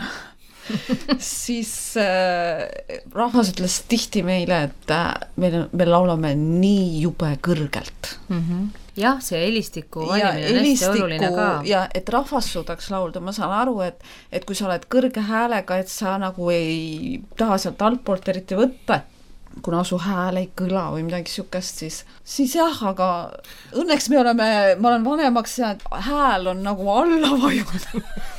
siis äh, rahvas ütles tihti meile, et äh, me, me laulame nii jube kõrgelt. Mm-hmm. Jah, see helistiku valimine on hästi oluline ka. Ja et rahvas suudaks laulda. Ma saan aru, et, et kui sa oled kõrge häälega, et sa nagu ei taha sealt altpoolt eriti võtta, kuna su hääl ei kõla või midagi siukest, siis, siis jah, aga õnneks me oleme, ma olen vanemaks ja hääl on nagu alla vajunud.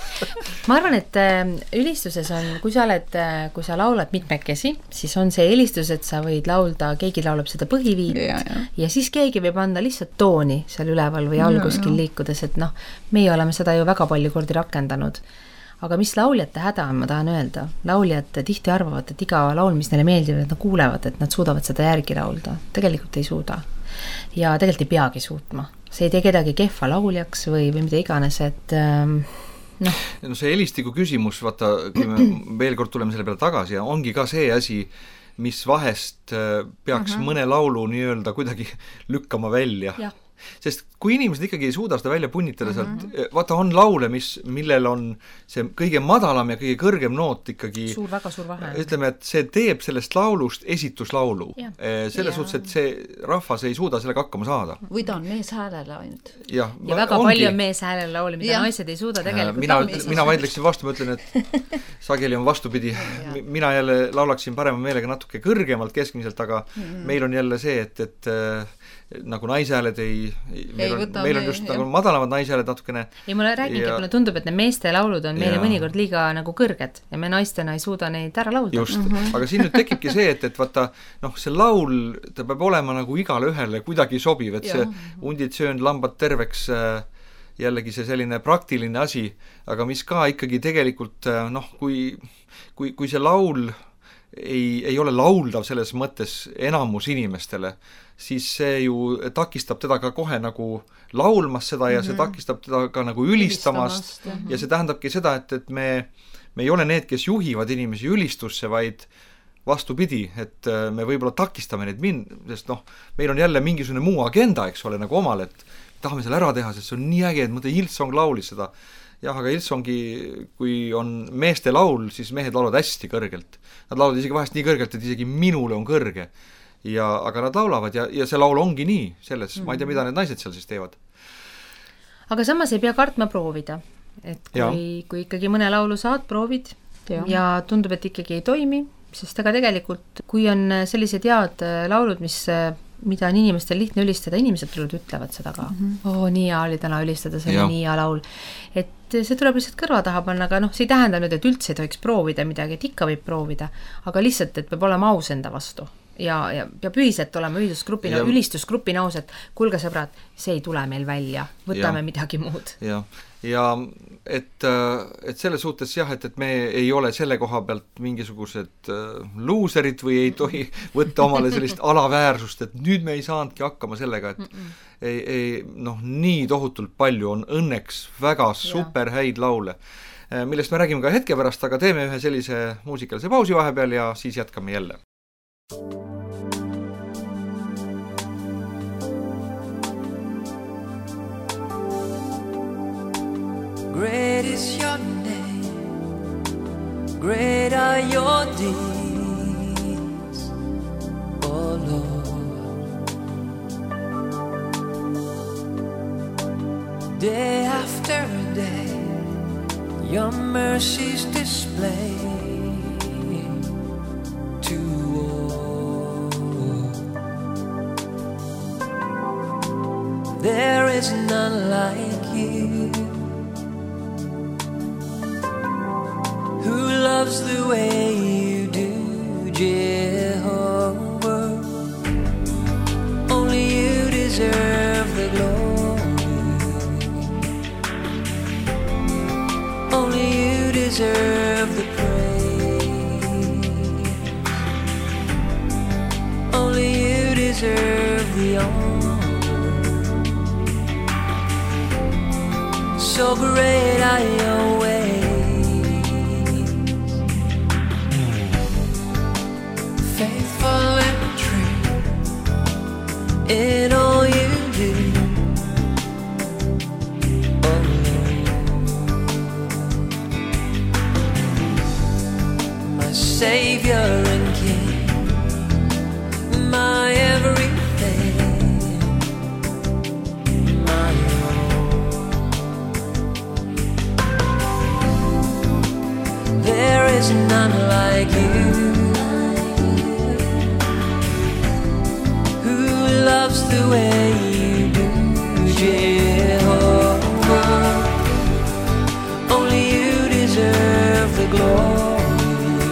Ma arvan, et ülistuses on, kui sa oled, kui sa laulad mitmekesi, siis on see helistus, et sa võid laulda, keegi laulab seda põhiviit ja, ja. ja siis keegi võib anda lihtsalt tooni seal üleval või all kuskil liikudes, et noh, meie oleme seda ju väga palju kordi rakendanud. Aga mis lauljate häda on, ma tahan öelda. Lauljad tihti arvavad, et iga laul, mis neile meeldib, et nad kuulevad, et nad suudavad seda järgi laulda. Tegelikult ei suuda. Ja tegelikult ei peagi suutma. See ei tee kedagi kehva lauljaks või, või mida iganes, et ähm, noh. No see helistiku küsimus, vaata, kui me veel kord tuleme selle peale tagasi ja ongi ka see asi, mis vahest peaks uh-huh. mõne laulu nii-öelda kuidagi lükkama välja. Ja. Sest kui inimesed ikkagi ei suuda seda välja punnitada sealt, mm-hmm. vaata on laule, mis, millel on see kõige madalam ja kõige kõrgem noot ikkagi suur, väga suur vahe. Ütleme, et see teeb sellest laulust esituslaulu. Selles suhtes, et see rahvas ei suuda sellega hakkama saada. Või ta on mees häälele ainult. Ja, ja väga ongi. Palju on mees häälele lauli, mida ja. Naised ei suuda tegelikult. Mina, mina vaidleksin vastu, ma ütlen, et sageli on vastupidi. Mina jälle laulaksin parema meelega natuke kõrgemalt keskmiselt, aga mm-hmm. meil on jälle see, et, et nagu naishääled ei, meil on, võta, meil on just me, nagu madalamad naishääled natukene. Ei, mulle räägingi, ja... mulle tundub, et need meeste laulud on meile ja. Mõnikord liiga nagu kõrged ja me naistena ei suuda neid ära laulda. Just, mm-hmm. aga siin nüüd tekibki see, et, et vaata, noh, see laul, ta peab olema nagu igale ühele kuidagi sobiv, et ja. See undid söönud lambad terveks jällegi see selline praktiline asi, aga mis ka ikkagi tegelikult, noh, kui, kui, kui see laul ei, ei ole lauldav selles mõttes enamus inimestele, siis see ju takistab teda ka kohe nagu laulmas seda ja mm-hmm. see takistab teda ka nagu ülistamast, ülistamast mm-hmm. ja see tähendabki seda, et, et me, me ei ole need, kes juhivad inimesi ülistusse, vaid vastupidi, et me võib-olla takistame neid min-, sest noh, meil on jälle mingisugune muu agenda, eks ole, nagu omal, et tahame selle ära teha, sest see on nii äge, et mõte Hillsong laulis seda. Jah, aga Hillsongi, kui on meeste laul, siis mehed laulavad hästi kõrgelt. Nad laulavad isegi vahest nii kõrgelt, et isegi minule on kõrge. Ja, aga nad laulavad ja, ja see laul ongi nii selles, mm-hmm. ma ei tea, mida need naised seal siis teevad. Aga samas ei pea kartma proovida, et kui, kui ikkagi mõne laulu saad, proovid ja. Ja tundub, et ikkagi ei toimi, sest aga tegelikult, kui on sellised head laulud, mis, mida on inimestel lihtne ülistada, inimesed tulevad ütlevad seda ka. Mm-hmm. Oo, nii hea oli täna ülistada, see on nii hea laul. Et see tuleb lihtsalt kõrva taha panna, aga noh, see ei tähenda nüüd, et üldse ei tohiks proovida midagi, et ikka võib proovida, aga lihtsalt, et peab olema aus enda vastu. Ja, ja peab ühiselt olema ühistusgrupina, ülistusgrupi naus, et kuulge sõbrad, see ei tule meil välja, võtame ja. Midagi muud. Ja, ja et, et selles suhtes jah, et, et me ei ole selle koha pealt mingisugused luuserid või ei tohi võtta omale sellist alaväärsust, et nüüd me ei saanudki hakkama sellega, et ei, ei, noh, nii tohutult palju on õnneks väga super häid laule, millest me räägime ka hetke pärast, aga teeme ühe sellise muusikalise pausi vahepeal ja siis jätkame jälle. Great is your name, great are your deeds, oh Lord. Day after day, your mercies display to all. There is none like you, who loves the way you do, Jehovah. Only you deserve the glory. deserve the praise. Only you deserve the honor. So great are your ways, faithful and true in all you do. Oh Lord, my Savior and King, my everything, my there is none like you, who loves the way you do, Jehovah. Only you deserve the glory.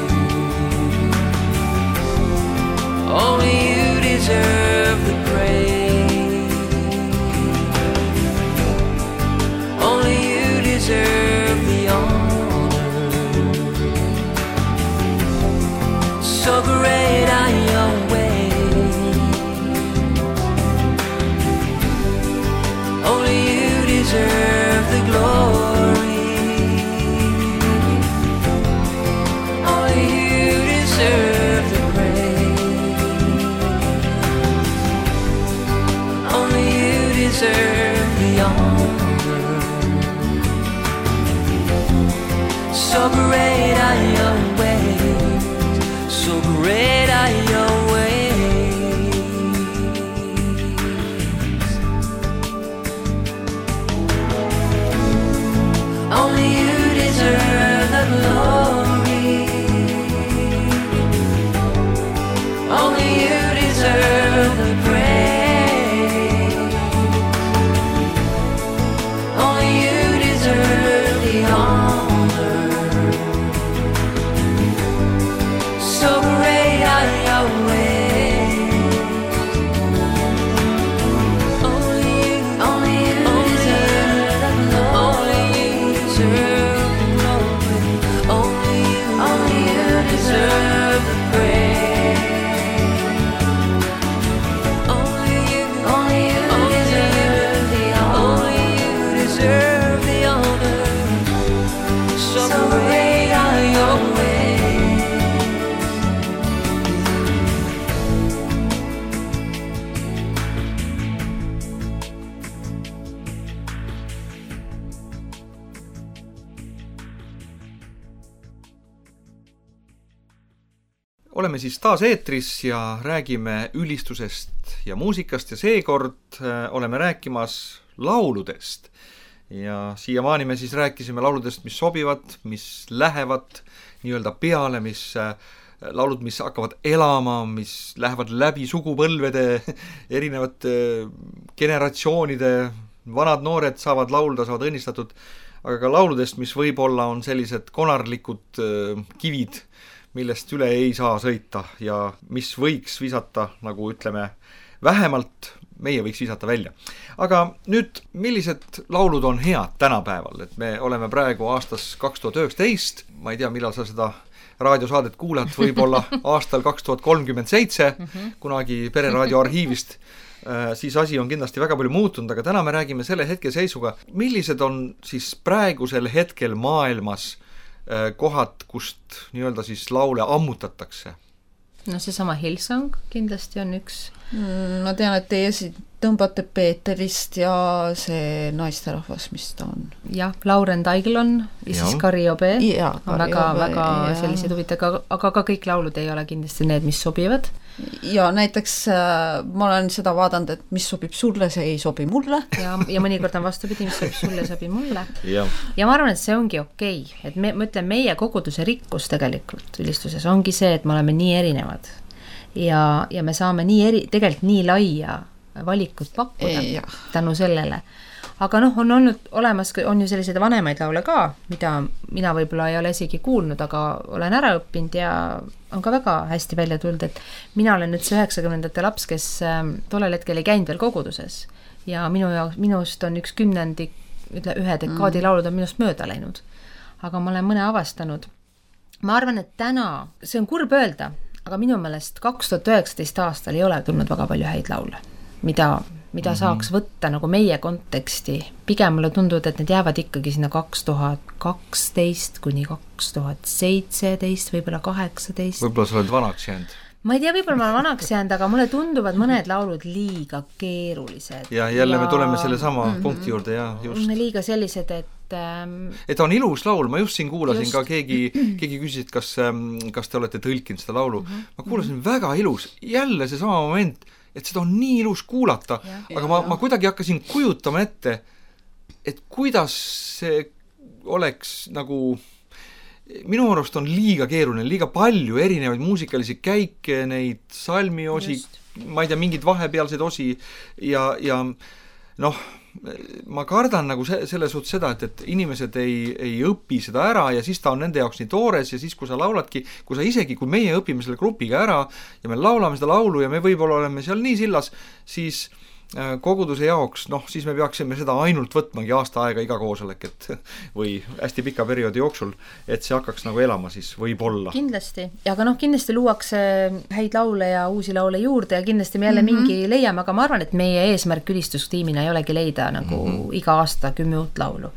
Only you deserve the praise. Only you deserve the honor. So great are your ways. Only you deserve the glory. Only you deserve the praise. Only you deserve the honor. So great are your ways. So great are your ways. Only you deserve the glory. Only you deserve the praise. Only you deserve the honor. So great are your ways. Only you, only you deserve the glory. Only you deserve the glory. Only you, only you deserve the praise. Only you, only you deserve the honor. Only you deserve the honor. So great are your ways. oleme siis taas eetris ja räägime ülistusest ja muusikast ja seekord oleme rääkimas lauludest. Ja siiamaani me siis rääkisime lauludest, mis sobivad, mis lähevad nii-öelda peale, mis laulud, mis hakkavad elama, mis lähevad läbi sugupõlvede, erinevate generatsioonide, vanad noored saavad laulda, saavad õnnistatud, aga ka lauludest, mis võib-olla on sellised konarlikud kivid, millest üle ei saa sõita ja mis võiks visata, nagu ütleme, vähemalt meie võiks visata välja. Aga nüüd, millised laulud on head tänapäeval? Et me oleme praegu aastas kaks tuhat üheksateist, ma ei tea, millal sa seda raadiosaadet kuulad, võib-olla aastal kaks tuhat kolmkümmend seitse, kunagi Pereraadio arhiivist, siis asi on kindlasti väga palju muutunud, aga täna me räägime selle hetke seisuga, millised on siis praegusel hetkel maailmas kohad, kust nii-öelda siis laule ammutatakse? No seesama Hillsong kindlasti on üks. Mm, ma tean, et teie siin tõmbate Peeterist ja see naisterahvas, mis ta on. Jah, Lauren Daiglon ja, ja siis Kari Obe ja, on väga, väga ja. sellised huvitav, aga, aga ka kõik laulud ei ole kindlasti need, mis sobivad. Ja näiteks äh, ma olen seda vaadanud, et mis sobib sulle, see ei sobi mulle. Ja, ja mõnikord on vastupidi, mis sobib sulle, sobi mulle. Ja. ja ma arvan, et see ongi okei. Et me, ma ütlen, meie koguduse rikkus tegelikult ülistuses ongi see, et me oleme nii erinevad. Ja, ja me saame nii eri, tegelikult nii laia valikut pakkuda ei, tänu sellele. Aga noh, on olnud olemas, on ju selliseid vanemaid laule ka, mida mina võib-olla ei ole isegi kuulnud, aga olen ära õppinud ja on ka väga hästi välja tulnud, et mina olen nüüd see üheksakümnendate laps, kes tollel hetkel ei käinud veel koguduses ja minu jaoks, minust on üks kümnendik, ütle, ühe dekaadi mm. laulud on minust mööda läinud. aga ma olen mõne avastanud. Ma arvan, et täna, see on kurb öelda, aga minu meelest kaks tuhat üheksateist aastal ei ole tulnud väga palju häid laule, mida, mida mm-hmm. saaks võtta nagu meie konteksti. Pigem mulle tunduvad, et need jäävad ikkagi sinna kaks tuhat kaksteist kuni kaks tuhat seitseteist, võib-olla kaheksateist. Võib-olla sa oled vanaks jäänud. Ma ei tea, võib-olla ma olen vanaks jäänud, aga mulle tunduvad mõned laulud liiga keerulised. Ja jälle ja... me tuleme selle sama mm-hmm. punkti juurde ja just. Liiga sellised, et ähm... et on ilus laul, ma just siin kuulasin just. Ka keegi, keegi küsis, kas, kas te olete tõlkinud seda laulu. Mm-hmm. Ma kuulasin mm-hmm. väga ilus, jälle see sama moment, et seda on nii ilus kuulata, ja. Aga ma, ma kuidagi hakkasin kujutama ette, et kuidas see oleks nagu minu arust on liiga keeruline, liiga palju erinevaid muusikalisi käike, neid salmiosi, just. Ma ei tea, mingid vahepealsed osi ja, ja noh, ma kardan nagu se- selle suht seda, et, et inimesed ei, ei õpi seda ära ja siis ta on nende jaoks nii toores ja siis, kui sa lauladki, kui sa isegi, kui meie õpime selle grupiga ära ja me laulame seda laulu ja me võib-olla oleme seal nii sillas, siis koguduse jaoks, noh, siis me peaksime seda ainult võtmagi aasta aega iga koosolek, et või hästi pika perioodi jooksul, et see hakkaks nagu elama siis võib-olla. Kindlasti, aga noh, kindlasti luuakse häid laule ja uusi laule juurde ja kindlasti me jälle mm-hmm. mingi leiame, aga ma arvan, et meie eesmärk ülistustiimina ei olegi leida nagu mm-hmm. iga aasta kümme uut laulu.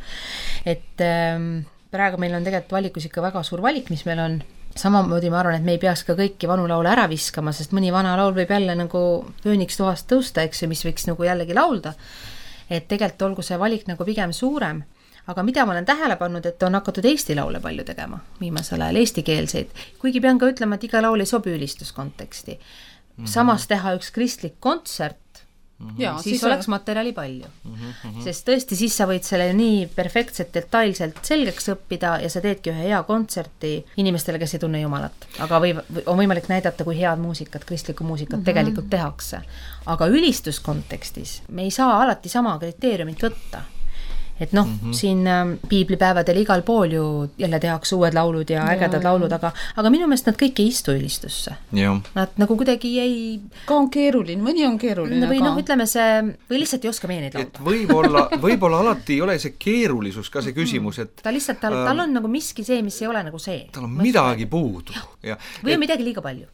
Et ähm, praegu meil on tegelikult valikus ikka väga suur valik, mis meil on. Samamoodi ma arvan, et me ei peaks ka kõiki vanu laule ära viskama, sest mõni vana laul võib jälle nagu pööniks toast tõusta, eks ju, mis võiks nagu jällegi laulda. Et tegelikult olgu see valik nagu pigem suurem. Aga mida ma olen tähele pannud, et on hakatud eesti laule palju tegema viimasel ajal, eestikeelseid. Kuigi pean ka ütlema, et iga laul ei sobi ülistuskonteksti. Mm-hmm. Samas teha üks kristlik kontsert, mm-hmm. ja, siis, siis oleks on... materjali palju. Mm-hmm. Sest tõesti, siis sa võid selle nii perfektselt, detailselt selgeks õppida ja sa teedki ühe hea kontserti inimestele, kes ei tunne Jumalat. Aga või, on võimalik näidata, kui head muusikat, kristlikku muusikat mm-hmm. tegelikult tehakse. Aga ülistuskontekstis me ei saa alati sama kriteeriumit võtta. Et noh, mm-hmm. siin äh, piiblipäevadel igal pool ju jälle tehakse uued laulud ja ägedad ja, laulud, aga, aga minu meelest nad kõik ei istu ülistusse. Ja. Nad nagu kuidagi ei... Ka on keeruline, mõni on keeruline. Või noh, ütleme see, või lihtsalt ei oska meie neid laulda. Et võib-olla, võib-olla alati ei ole see keerulisus ka see küsimus, et... Ta lihtsalt, tal, tal on nagu miski see, mis ei ole nagu see. Tal on midagi puudu. Ja, või on et... midagi liiga palju.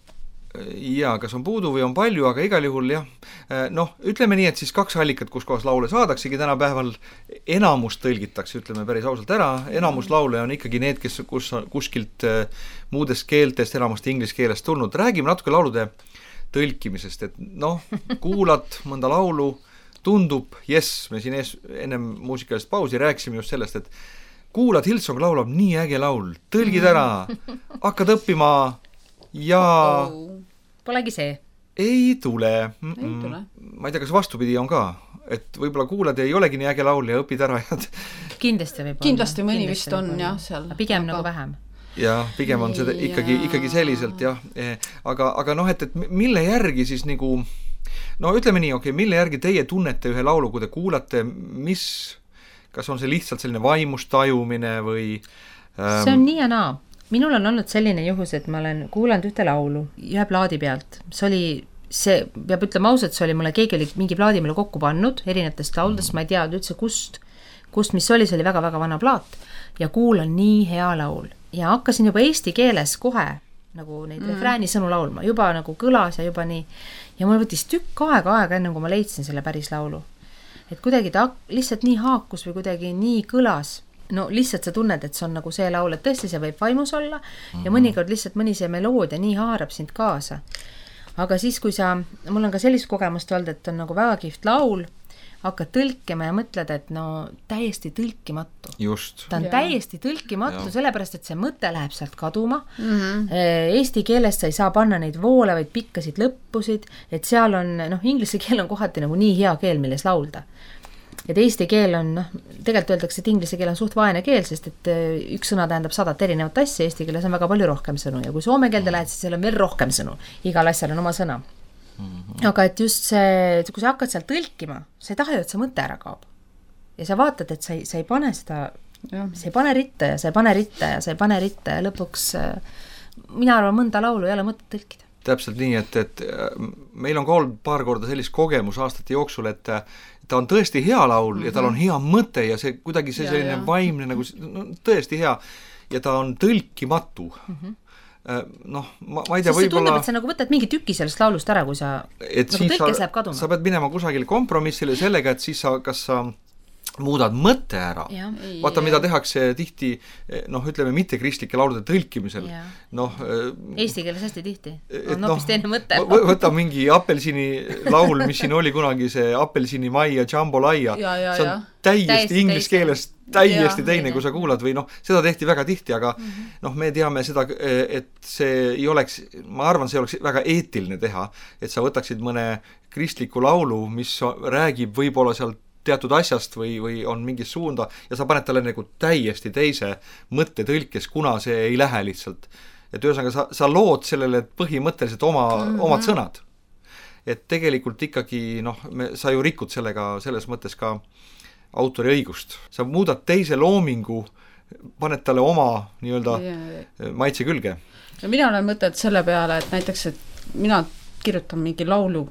Ja, kas on puudu või on palju, aga igal juhul jah, noh, ütleme nii, et siis kaks allikat, kus kohas laule saadaksegi tänapäeval, enamus tõlgitakse, ütleme päris ausalt ära, enamus laule on ikkagi need, kes kus, kuskilt muudest keeltest, enamast inglise keelest tulnud. Räägime natuke laulude tõlkimisest, et noh, kuulad mõnda laulu, tundub, jess, me siin ees, ennem muusikalist pausi rääkisime just sellest, et kuulad, Hillsong laulab nii äge laul, tõlgid ära, hakkad õppima ja oh, polegi see. Ei tule. Ei tule. Ma ei tea, kas vastupidi on ka, et võib-olla kuulad ei olegi nii äge laul ja õpid ära. Kindlasti võib Kindlasti olla. mõni Kindlasti vist on jah seal. Pigem aga... nagu vähem. Ja pigem on see ikkagi, ikkagi selliselt jah. Aga, aga noh, et, et mille järgi siis nagu, no ütleme nii, okei, okay, mille järgi teie tunnete ühe laulu, kui te kuulate, mis, kas on see lihtsalt selline vaimustajumine või ähm... see on nii ja naa. Minul on olnud selline juhus, et ma olen kuulanud ühte laulu ühe plaadi pealt. See oli, see, peab ütlema ausalt, see oli mulle, keegi oli mingi plaadi mulle kokku pannud erinevatest lauldest, ma ei tea üldse kust, kust, mis oli, see oli väga-väga vana plaat ja kuulan nii hea laul ja hakkasin juba eesti keeles kohe nagu neid mm. refrääni sõnu laulma, juba nagu kõlas ja juba nii ja mul võttis tükk aega aega enne, kui ma leidsin selle päris laulu. Et kuidagi ta lihtsalt nii haakus või kuidagi nii kõlas. No lihtsalt sa tunned, et see on nagu see laul, et tõesti see võib vaimus olla mm-hmm. ja mõnikord lihtsalt mõni see meloodia nii haarab sind kaasa. Aga siis, kui sa, mul on ka sellist kogemust olnud, et on nagu väga kihvt laul, hakkad tõlkima ja mõtled, et no täiesti tõlkimatu. Just. Ta on ja. täiesti tõlkimatu, ja. sellepärast, et see mõte läheb sealt kaduma. Mm-hmm. Eesti keelest sa ei saa panna neid voole, vaid pikkasid lõppusid, et seal on, noh, inglise keel on kohati nagu nii hea keel, milles laulda. Et eesti keel on, noh, tegelikult öeldakse, et inglise keel on suht vaene keel, sest et üks sõna tähendab sadat erinevat asja, eesti keeles on väga palju rohkem sõnu ja kui soome keelde lähed, siis seal on veel rohkem sõnu. Igal asjal on oma sõna. Mm-hmm. Aga et just see, kui sa hakkad seal tõlkima, sa ei taha ju, et see mõte ära kaob. Ja sa vaatad, et sa ei, sa ei pane seda, ja. sa ei pane ritta ja sa ei pane ritta ja sa ei pane ritta ja lõpuks mina arvan, mõnda laulu ei ole mõtet tõlkida. Täpselt nii, et, et meil on ka olnud paar korda sellist kogemus aastate jooksul, et, ta on tõesti hea laul mm-hmm. ja tal on hea mõte ja see kuidagi see Ja, selline ja. vaimne nagu no, tõesti hea ja ta on tõlkimatu mm-hmm. noh, ma, ma ei tea, sest see võib-olla tundub, et sa nagu võtad mingi tüki sellest laulust ära, kui sa et nagu siis tõlkes sa, läheb kaduma. sa pead minema kusagile kompromissile sellega, et siis sa, kas sa muudad mõtte ära. Ja. Vaata, mida tehakse tihti, noh, ütleme mitte kristlike laulude tõlkimisel. Ja. Noh, eesti keeles hästi tihti. On no, hoopis teine mõte. Võta mingi apelsini laul, mis siin oli kunagi, see apelsini mai ja jambolaya. Ja, ja, see on ja. täiesti, täiesti inglise keeles täiesti ja, teine, kui sa kuulad või noh, seda tehti väga tihti, aga mm-hmm. noh, me teame seda, et see ei oleks, ma arvan, see oleks väga eetiline teha, et sa võtaksid mõne kristliku laulu, mis räägib võib-olla sealt teatud asjast või, või on mingi suunda ja sa paned talle nagu täiesti teise mõtte tõlkes, kuna see ei lähe lihtsalt. Et ühesõnaga sa, sa lood sellele põhimõtteliselt oma, mm-hmm. omad sõnad. Et tegelikult ikkagi, noh, me, sa ju rikud sellega selles mõttes ka autori õigust. Sa muudad teise loomingu, paned talle oma nii-öelda yeah. maitse külge. Ja mina olen mõtelnud selle peale, et näiteks, et mina kirjutan mingi laulu,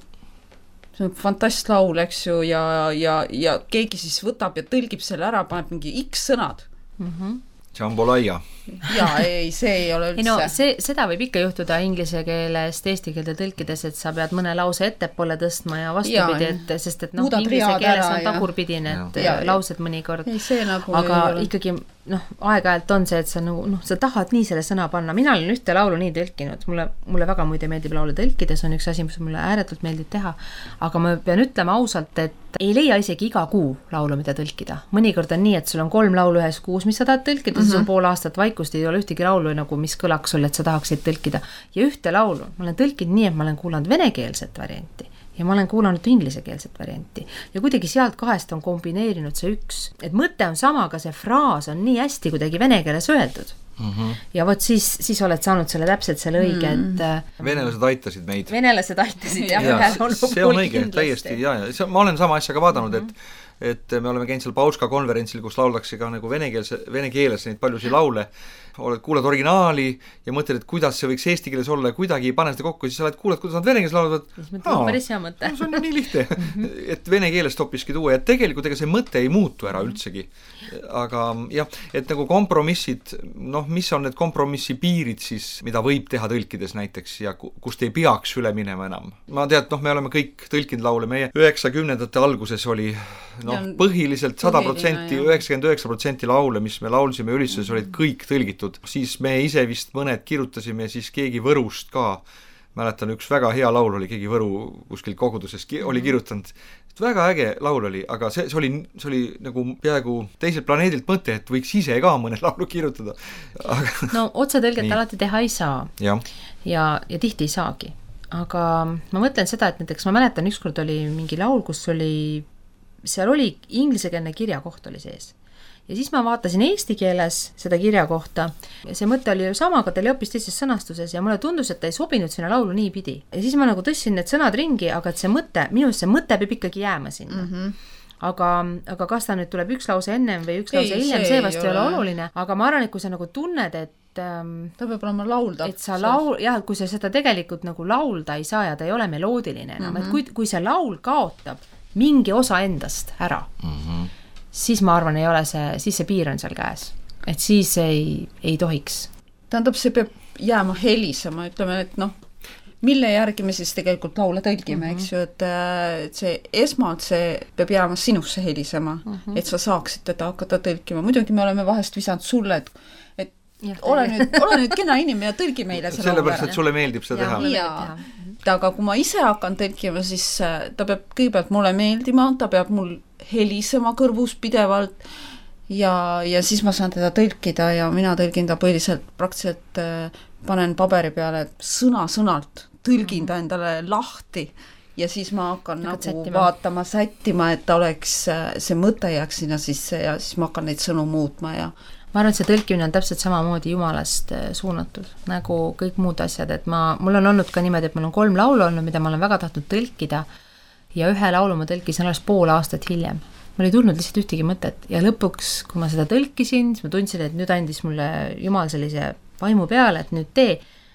see on fantast laul, eks ju, ja, ja, ja keegi siis võtab ja tõlgib selle ära, paneb mingi X sõnad. Mm-hmm. Jambolaya. Jaa, ei, see ei ole üldse. Ei no, see, seda võib ikka juhtuda inglise keelest eesti keelde tõlkides, et sa pead mõne lause ettepoole tõstma ja vastupidi, et, sest et noh, Muudad inglise keeles on ja... tagurpidine, et ja, laused mõnikord. Ei, see nagu aga ikkagi, noh, aeg-ajalt on see, et sa nagu, noh, sa tahad nii selle sõna panna. Mina olen ühte laulu nii tõlkinud. Mulle, mulle väga muide meeldib laulu tõlkides, on üks asi, mis mulle ääretult meeldib teha. Aga ma pean ütlema ausalt, et ei leia isegi iga kuu laulu, mida tõlkida. Mõnikord on nii, et sul on kolm laulu ühes kuus, mis sa tahad tõlkida, mm-hmm. siis on pool aastat vaikust, ei ole ühtegi laulu, nagu mis kõlaks sulle, et sa tahaksid tõlkida. Ja ühte laulu, ma olen tõlkinud nii, et ma olen kuulanud venekeelset varianti ja ma olen kuulanud inglisekeelset varianti. Ja kuidagi sealt kahest on kombineerinud see üks. Et mõte on sama, aga see fraas on nii hästi kuidagi vene keeles öeldud. Mm-hmm. Ja võt siis, siis oled saanud selle täpselt selle õige, et venelased aitasid meid. Venelased aitasid, jah. Ja, see on õige, täiesti, ja, ja ma olen sama asja ka vaadanud, mm-hmm. et, et me oleme käinud seal Pauska konverentsil, kus lauldakse ka nagu venekeelse, vene keeles neid paljusi laule. Oled, kuulad originaali ja mõtled, et kuidas see võiks eesti keeles olla ja kuidagi ei pane seda kokku, siis sa oled kuulad, kuidas nad vene keeles laulavad. See on päris hea mõte. See on ju nii lihtne, et vene keelest hoopiski tuua ja tegelikult ega see mõte ei muutu ära üldsegi. Aga jah, et nagu kompromissid, noh, mis on need kompromissi piirid siis, mida võib teha tõlkides näiteks ja kust ei peaks üle minema enam. Ma tean, et noh, me oleme kõik tõlkinud laule, meie üheksakümnendate alguses oli noh, põhiliselt sada protsenti, üheksakümmend üheksa protsenti laule, mis me laulsime ülistuses, olid kõik tõlgitud. Siis me ise vist mõned kirjutasime ja siis keegi Võrust ka. Mäletan, üks väga hea laul oli, keegi Võru kuskil koguduses oli kirjutanud. Väga äge laul oli, aga see, see, oli, see oli nagu peaaegu teiselt planeedilt mõte, et võiks ise ka mõne laulu kirjutada. Aga... No otsetõlget alati teha ei saa. Ja. Ja, ja tihti ei saagi. Aga ma mõtlen seda, et näiteks ma mäletan, ükskord oli mingi laul, kus oli, seal oli inglisekeelne kirjakoht oli sees. Ja siis ma vaatasin eesti keeles seda kirja kohta ja see mõte oli ju sama, aga ta oli hoopis teises sõnastuses ja mulle tundus, et ta ei sobinud sinna laulu nii pidi. Ja siis ma nagu tõstsin need sõnad ringi, aga et see mõte, minust see mõte peab ikkagi jääma sinna. Mm-hmm. Aga, aga kas ta nüüd tuleb üks lause ennem või üks lause ei, hiljem, see vast ei ole oluline. Aga ma arvan, et kui sa nagu tunned, et ähm, ta peab olema laulda. Et sa laul, jah, kui sa seda tegelikult nagu laulda ei saa ja ta ei ole meloodiline enam. Mm-hmm. Et kui, kui see laul kaotab mingi osa endast ära, mm-hmm. siis ma arvan, ei ole see, siis see piir on seal käes. Et siis ei, ei tohiks. Tähendab, see peab jääma helisema, ütleme, et noh, mille järgi me siis tegelikult laule tõlgime, mm-hmm. eks ju, et, et see esmalt see peab jääma sinusse helisema, mm-hmm. et sa saaksid teda hakata tõlkima. Muidugi me oleme vahest visanud sulle, et, et ja, ole, nüüd, ole nüüd kena inimene ja tõlgi meile see laul. Sellepärast, et sulle meeldib seda ja, teha. Ja, aga kui ma ise hakkan tõlkima, siis ta peab kõigepealt mulle meeldima, ta peab mul helisema kõrvus pidevalt ja, ja siis ma saan teda tõlkida ja mina tõlgin ta põhiliselt praktiliselt panen paberi peale sõna-sõnalt, tõlgin ta endale lahti ja siis ma hakkan Hakkad nagu sättima. vaatama, sättima, et ta oleks, see mõte jääks sinna sisse ja siis ma hakkan neid sõnu muutma ja ma arvan, et see tõlkimine on täpselt samamoodi Jumalast suunatud, nagu kõik muud asjad, et ma, mul on olnud ka niimoodi, et mul on kolm laulu olnud, mida ma olen väga tahtnud tõlkida ja ühe laulu ma tõlkisin alles pool aastat hiljem. Mul ei tulnud lihtsalt ühtegi mõtet ja lõpuks, kui ma seda tõlkisin, siis ma tundsin, et nüüd andis mulle Jumal sellise vaimu peale, et nüüd tee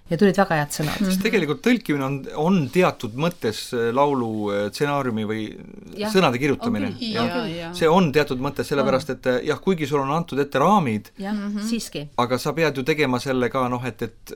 ja tulid väga head sõnad. Sest tegelikult tõlkimine on, on teatud mõttes laulu stsenaariumi või ja. sõnade kirjutamine. Okay. Ja, ja, ja. See on teatud mõttes sellepärast, et jah, kuigi sul on antud ette raamid, ja, mm-hmm. siiski. Aga sa pead ju tegema selle ka, noh, et, et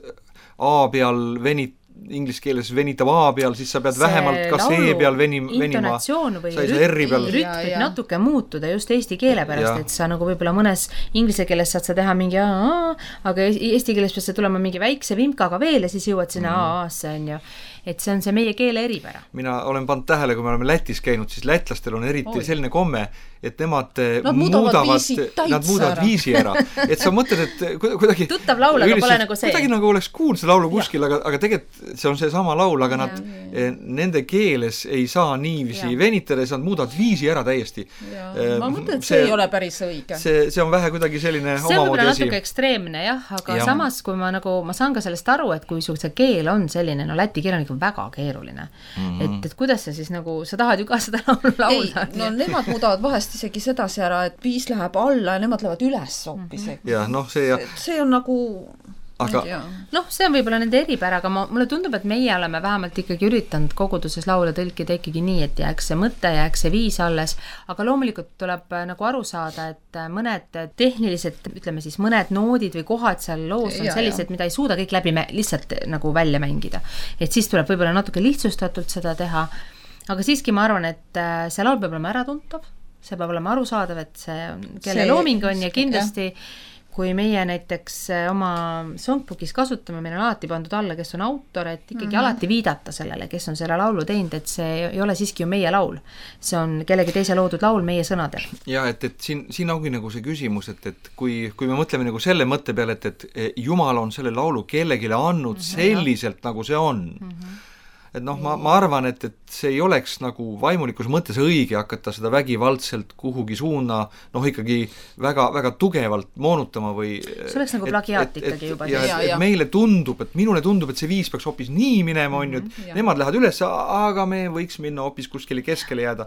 A peal venit inglise keeles venitab A peal, siis sa pead see vähemalt ka see peal venim, venima. Intonatsioon või rütm, rütm võib natuke muutuda just eesti keele pärast, ja. Et sa nagu võib-olla mõnes inglise keeles saad sa teha mingi A, aga eesti keeles pead sa tulema mingi väikse vimkaga veel ja siis jõuad sinna mm. A-asse, on ju. Et see on see meie keele eripära. Mina olen pannud tähele, kui me oleme Lätis käinud, siis lätlastel on eriti Oi. selline komme, et nemad nad muudavad, viisi, nad muudavad ära. viisi ära. Et sa mõtled, et kuidagi tuttav laul, aga pole nagu see. Kuidagi nagu oleks kuulnud see laulu kuskil, aga, aga tegelikult see on see sama laul, aga ja, nad ja, ja. nende keeles ei saa niiviisi ja. venitada, siis nad muudavad viisi ära täiesti. Ma mõtlen, et see, see ei ole päris õige. See, see on vähe kuidagi selline see omamoodi asi. See on natuke ekstreemne, jah, aga ja. samas, kui ma nagu, ma saan ka sellest aru, et kui see keel on selline, no läti keel on ikka väga keeruline. Mm-hmm. Et, et kuidas see siis nagu, sa tahad ju ka seda laulda? Ei, no nemad muudavad vahest isegi sedasi ära, et viis läheb alla ja nemad lähevad üles hoopis. Mm-hmm. Ja, noh, see, ja... see on nagu... Aga... noh, see on võib-olla nende eripära, aga ma, mulle tundub, et meie oleme vähemalt ikkagi üritanud koguduses laule tõlkida ikkagi nii, et jääks see mõte, jääks see viis alles, aga loomulikult tuleb nagu aru saada, et mõned tehnilised, ütleme siis mõned noodid või kohad seal loos on ja, sellised, ja. mida ei suuda kõik läbi me, lihtsalt nagu välja mängida. Et siis tuleb võib-olla natuke lihtsustatult seda teha, aga siiski ma arvan, et see laul peab olema äratuntav, see peab olema arusaadav, et see kelle see, looming on ja kindlasti ja. kui meie näiteks oma songbookis kasutame, meil on alati pandud alla, kes on autor, et ikkagi mm-hmm. alati viidata sellele, kes on selle laulu teinud, et see ei ole siiski ju meie laul. See on kellegi teise loodud laul meie sõnadel. Ja, et, et siin, siin ongi nagu see küsimus, et, et kui, kui me mõtleme nagu selle mõtte peale, et, et Jumal on selle laulu kellegile andnud mm-hmm. selliselt, nagu see on, mm-hmm. et noh, ma, ma arvan, et, et see ei oleks nagu vaimulikus mõttes õige hakata seda vägivaldselt kuhugi suuna, noh ikkagi väga, väga tugevalt moonutama või see oleks nagu plagiaat ikkagi juba. Ja, ja, ja. meile tundub, et minule tundub, et see viis peaks hoopis nii minema, on ju, et mm-hmm, nemad lähevad üles, aga me võiks minna hoopis kuskile keskele jääda.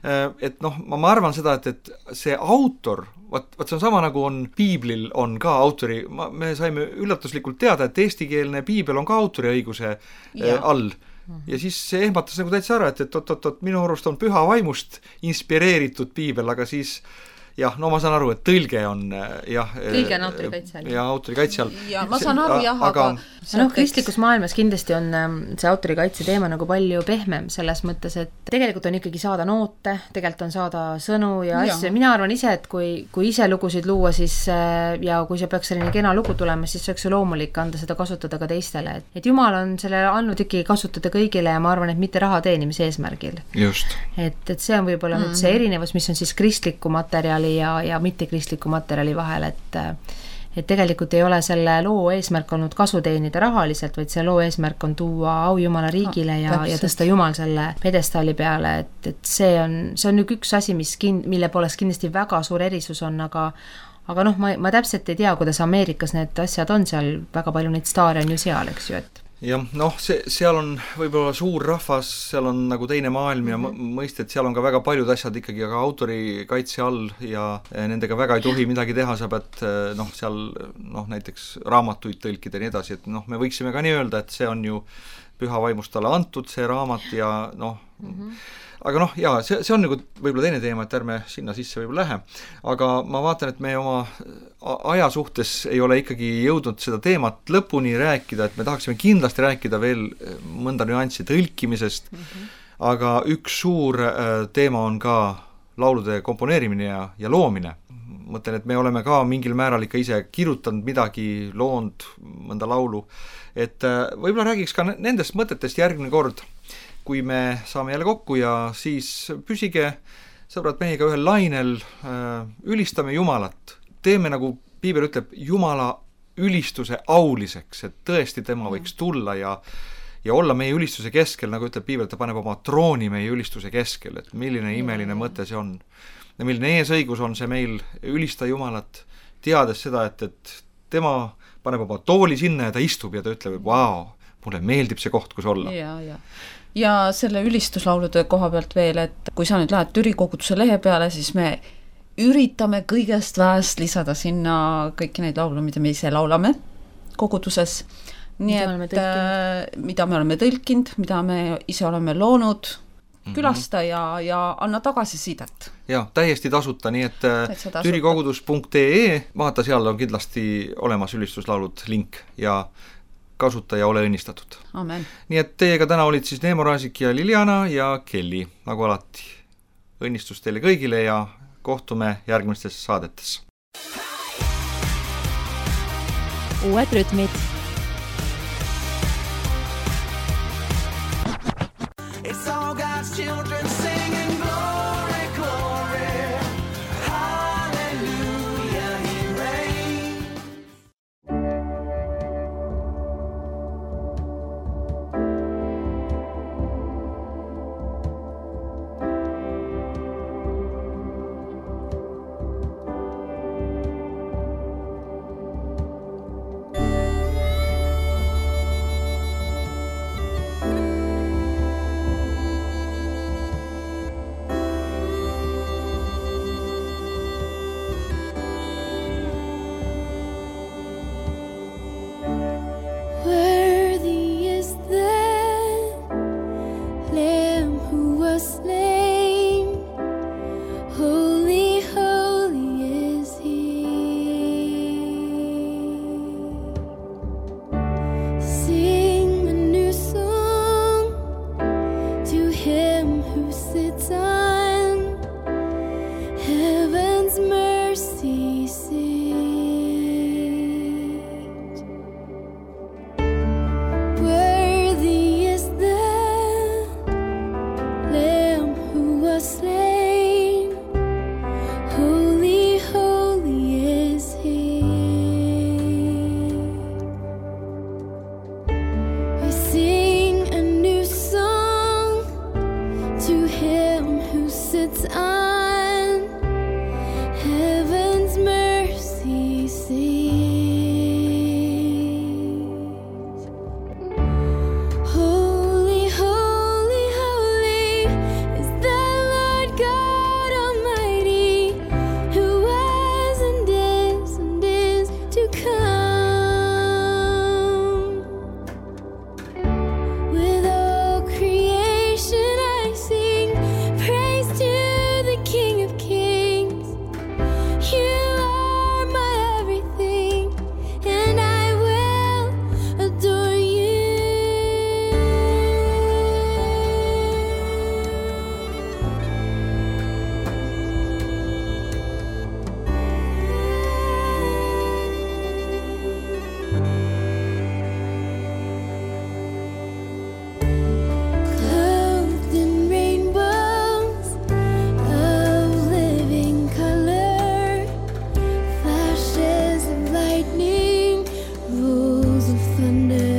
Et noh, ma, ma arvan seda, et, et see autor, vaat, vaat see on sama nagu on piiblil on ka autori, ma, me saime üllatuslikult teada, et eestikeelne piibel on ka autoriõiguse ja. all. Ja siis see ehmatas nagu täitsa ära, et, et oot, oot, oot, minu arust on püha vaimust inspireeritud piibel, aga siis jah, no ma saan aru, et tõlge on jah, tõlge on autori kaitse all. Ja autori kaitse all. Ja ma saan aru jah, aga, aga noh, kristlikus maailmas kindlasti on see autori kaitse teema nagu palju pehmem selles mõttes, et tegelikult on ikkagi saada noote, tegelikult on saada sõnu ja asju. Mina arvan ise, et kui, kui ise lugusid luua, siis ja kui see peaks selline kena lugu tulema, siis oleks ju loomulik anda seda kasutada ka teistele. Et Jumal on selle andnud ikkagi kasutada kõigile ja ma arvan, et mitte raha teenimise eesmärgil. Just. Et, et see on võib-olla mm-hmm. nüüd see erinevus, mis on siis kristliku materjali ja, ja mitte kristliku materjali vahel, et, et tegelikult ei ole selle loo eesmärk olnud kasu teenida rahaliselt, vaid see loo eesmärk on tuua au Jumala riigile ja, ja tõsta Jumal selle pedestaali peale, et, et see on, see on üks asi, mis kin, mille poolest kindlasti väga suur erisus on, aga aga noh, ma, ma täpselt ei tea, kuidas Ameerikas need asjad on, seal väga palju neid staare on ju seal, eks ju, et jah, noh, see, seal on võib-olla suur rahvas, seal on nagu teine maailm ja mm-hmm. mõista, et seal on ka väga paljud asjad ikkagi aga autori kaitse all ja nendega väga ei tohi midagi teha, sa pead noh, seal noh, näiteks raamatuid tõlkida ja nii edasi, et noh, me võiksime ka nii öelda, et see on ju püha vaimust talle antud, see raamat ja noh, mm-hmm. aga noh, jaa, see, see on nagu võib-olla teine teema, et ärme sinna sisse võib-olla lähe, aga ma vaatan, et me oma aja suhtes ei ole ikkagi jõudnud seda teemat lõpuni rääkida, et me tahaksime kindlasti rääkida veel mõnda nüanssi tõlkimisest, mm-hmm. aga üks suur teema on ka laulude komponeerimine ja, ja loomine. Mõtlen, et me oleme ka mingil määral ikka ise kirjutanud midagi, loond, mõnda laulu, et võib-olla räägiks ka nendest mõtetest järgmine kord, kui me saame jälle kokku ja siis püsige sõbrad meiega ühel lainel, ülistame Jumalat, teeme nagu piibel ütleb, Jumala ülistuse auliseks, et tõesti tema võiks tulla ja, ja olla meie ülistuse keskel, nagu ütleb piibel, ta paneb oma trooni meie ülistuse keskel, et milline imeline mõte see on. Ja milline eesõigus on see meil ülista Jumalat, teades seda, et, et tema paneb oma tooli sinna ja ta istub ja ta ütleb, et vau, mulle meeldib see koht, kus olla. Ja, ja. ja selle ülistuslaulude koha pealt veel, et kui sa nüüd lähed Türi koguduse lehe peale, siis me üritame kõigest väest lisada sinna kõiki neid laulu, mida me ise laulame koguduses. nii Mida oleme et äh, mida me oleme tõlkinud, mida me ise oleme loonud, mm-hmm. külasta ja, ja anna tagasisidet. Ja, täiesti tasuta, nii et tasuta. türikogudus punkt ee, vaata, seal on kindlasti olemas ülistuslaulud link ja kasuta ja ole õnnistatud. Amen. Nii et teiega täna olid siis Neemo Raasik ja Liliana ja Kelly, nagu alati. Õnnistus teile kõigile ja kohtume järgmistes saadetes. Uued rütmid. It's all God's children singing glory, glory, hallelujah, he reigns. thunder.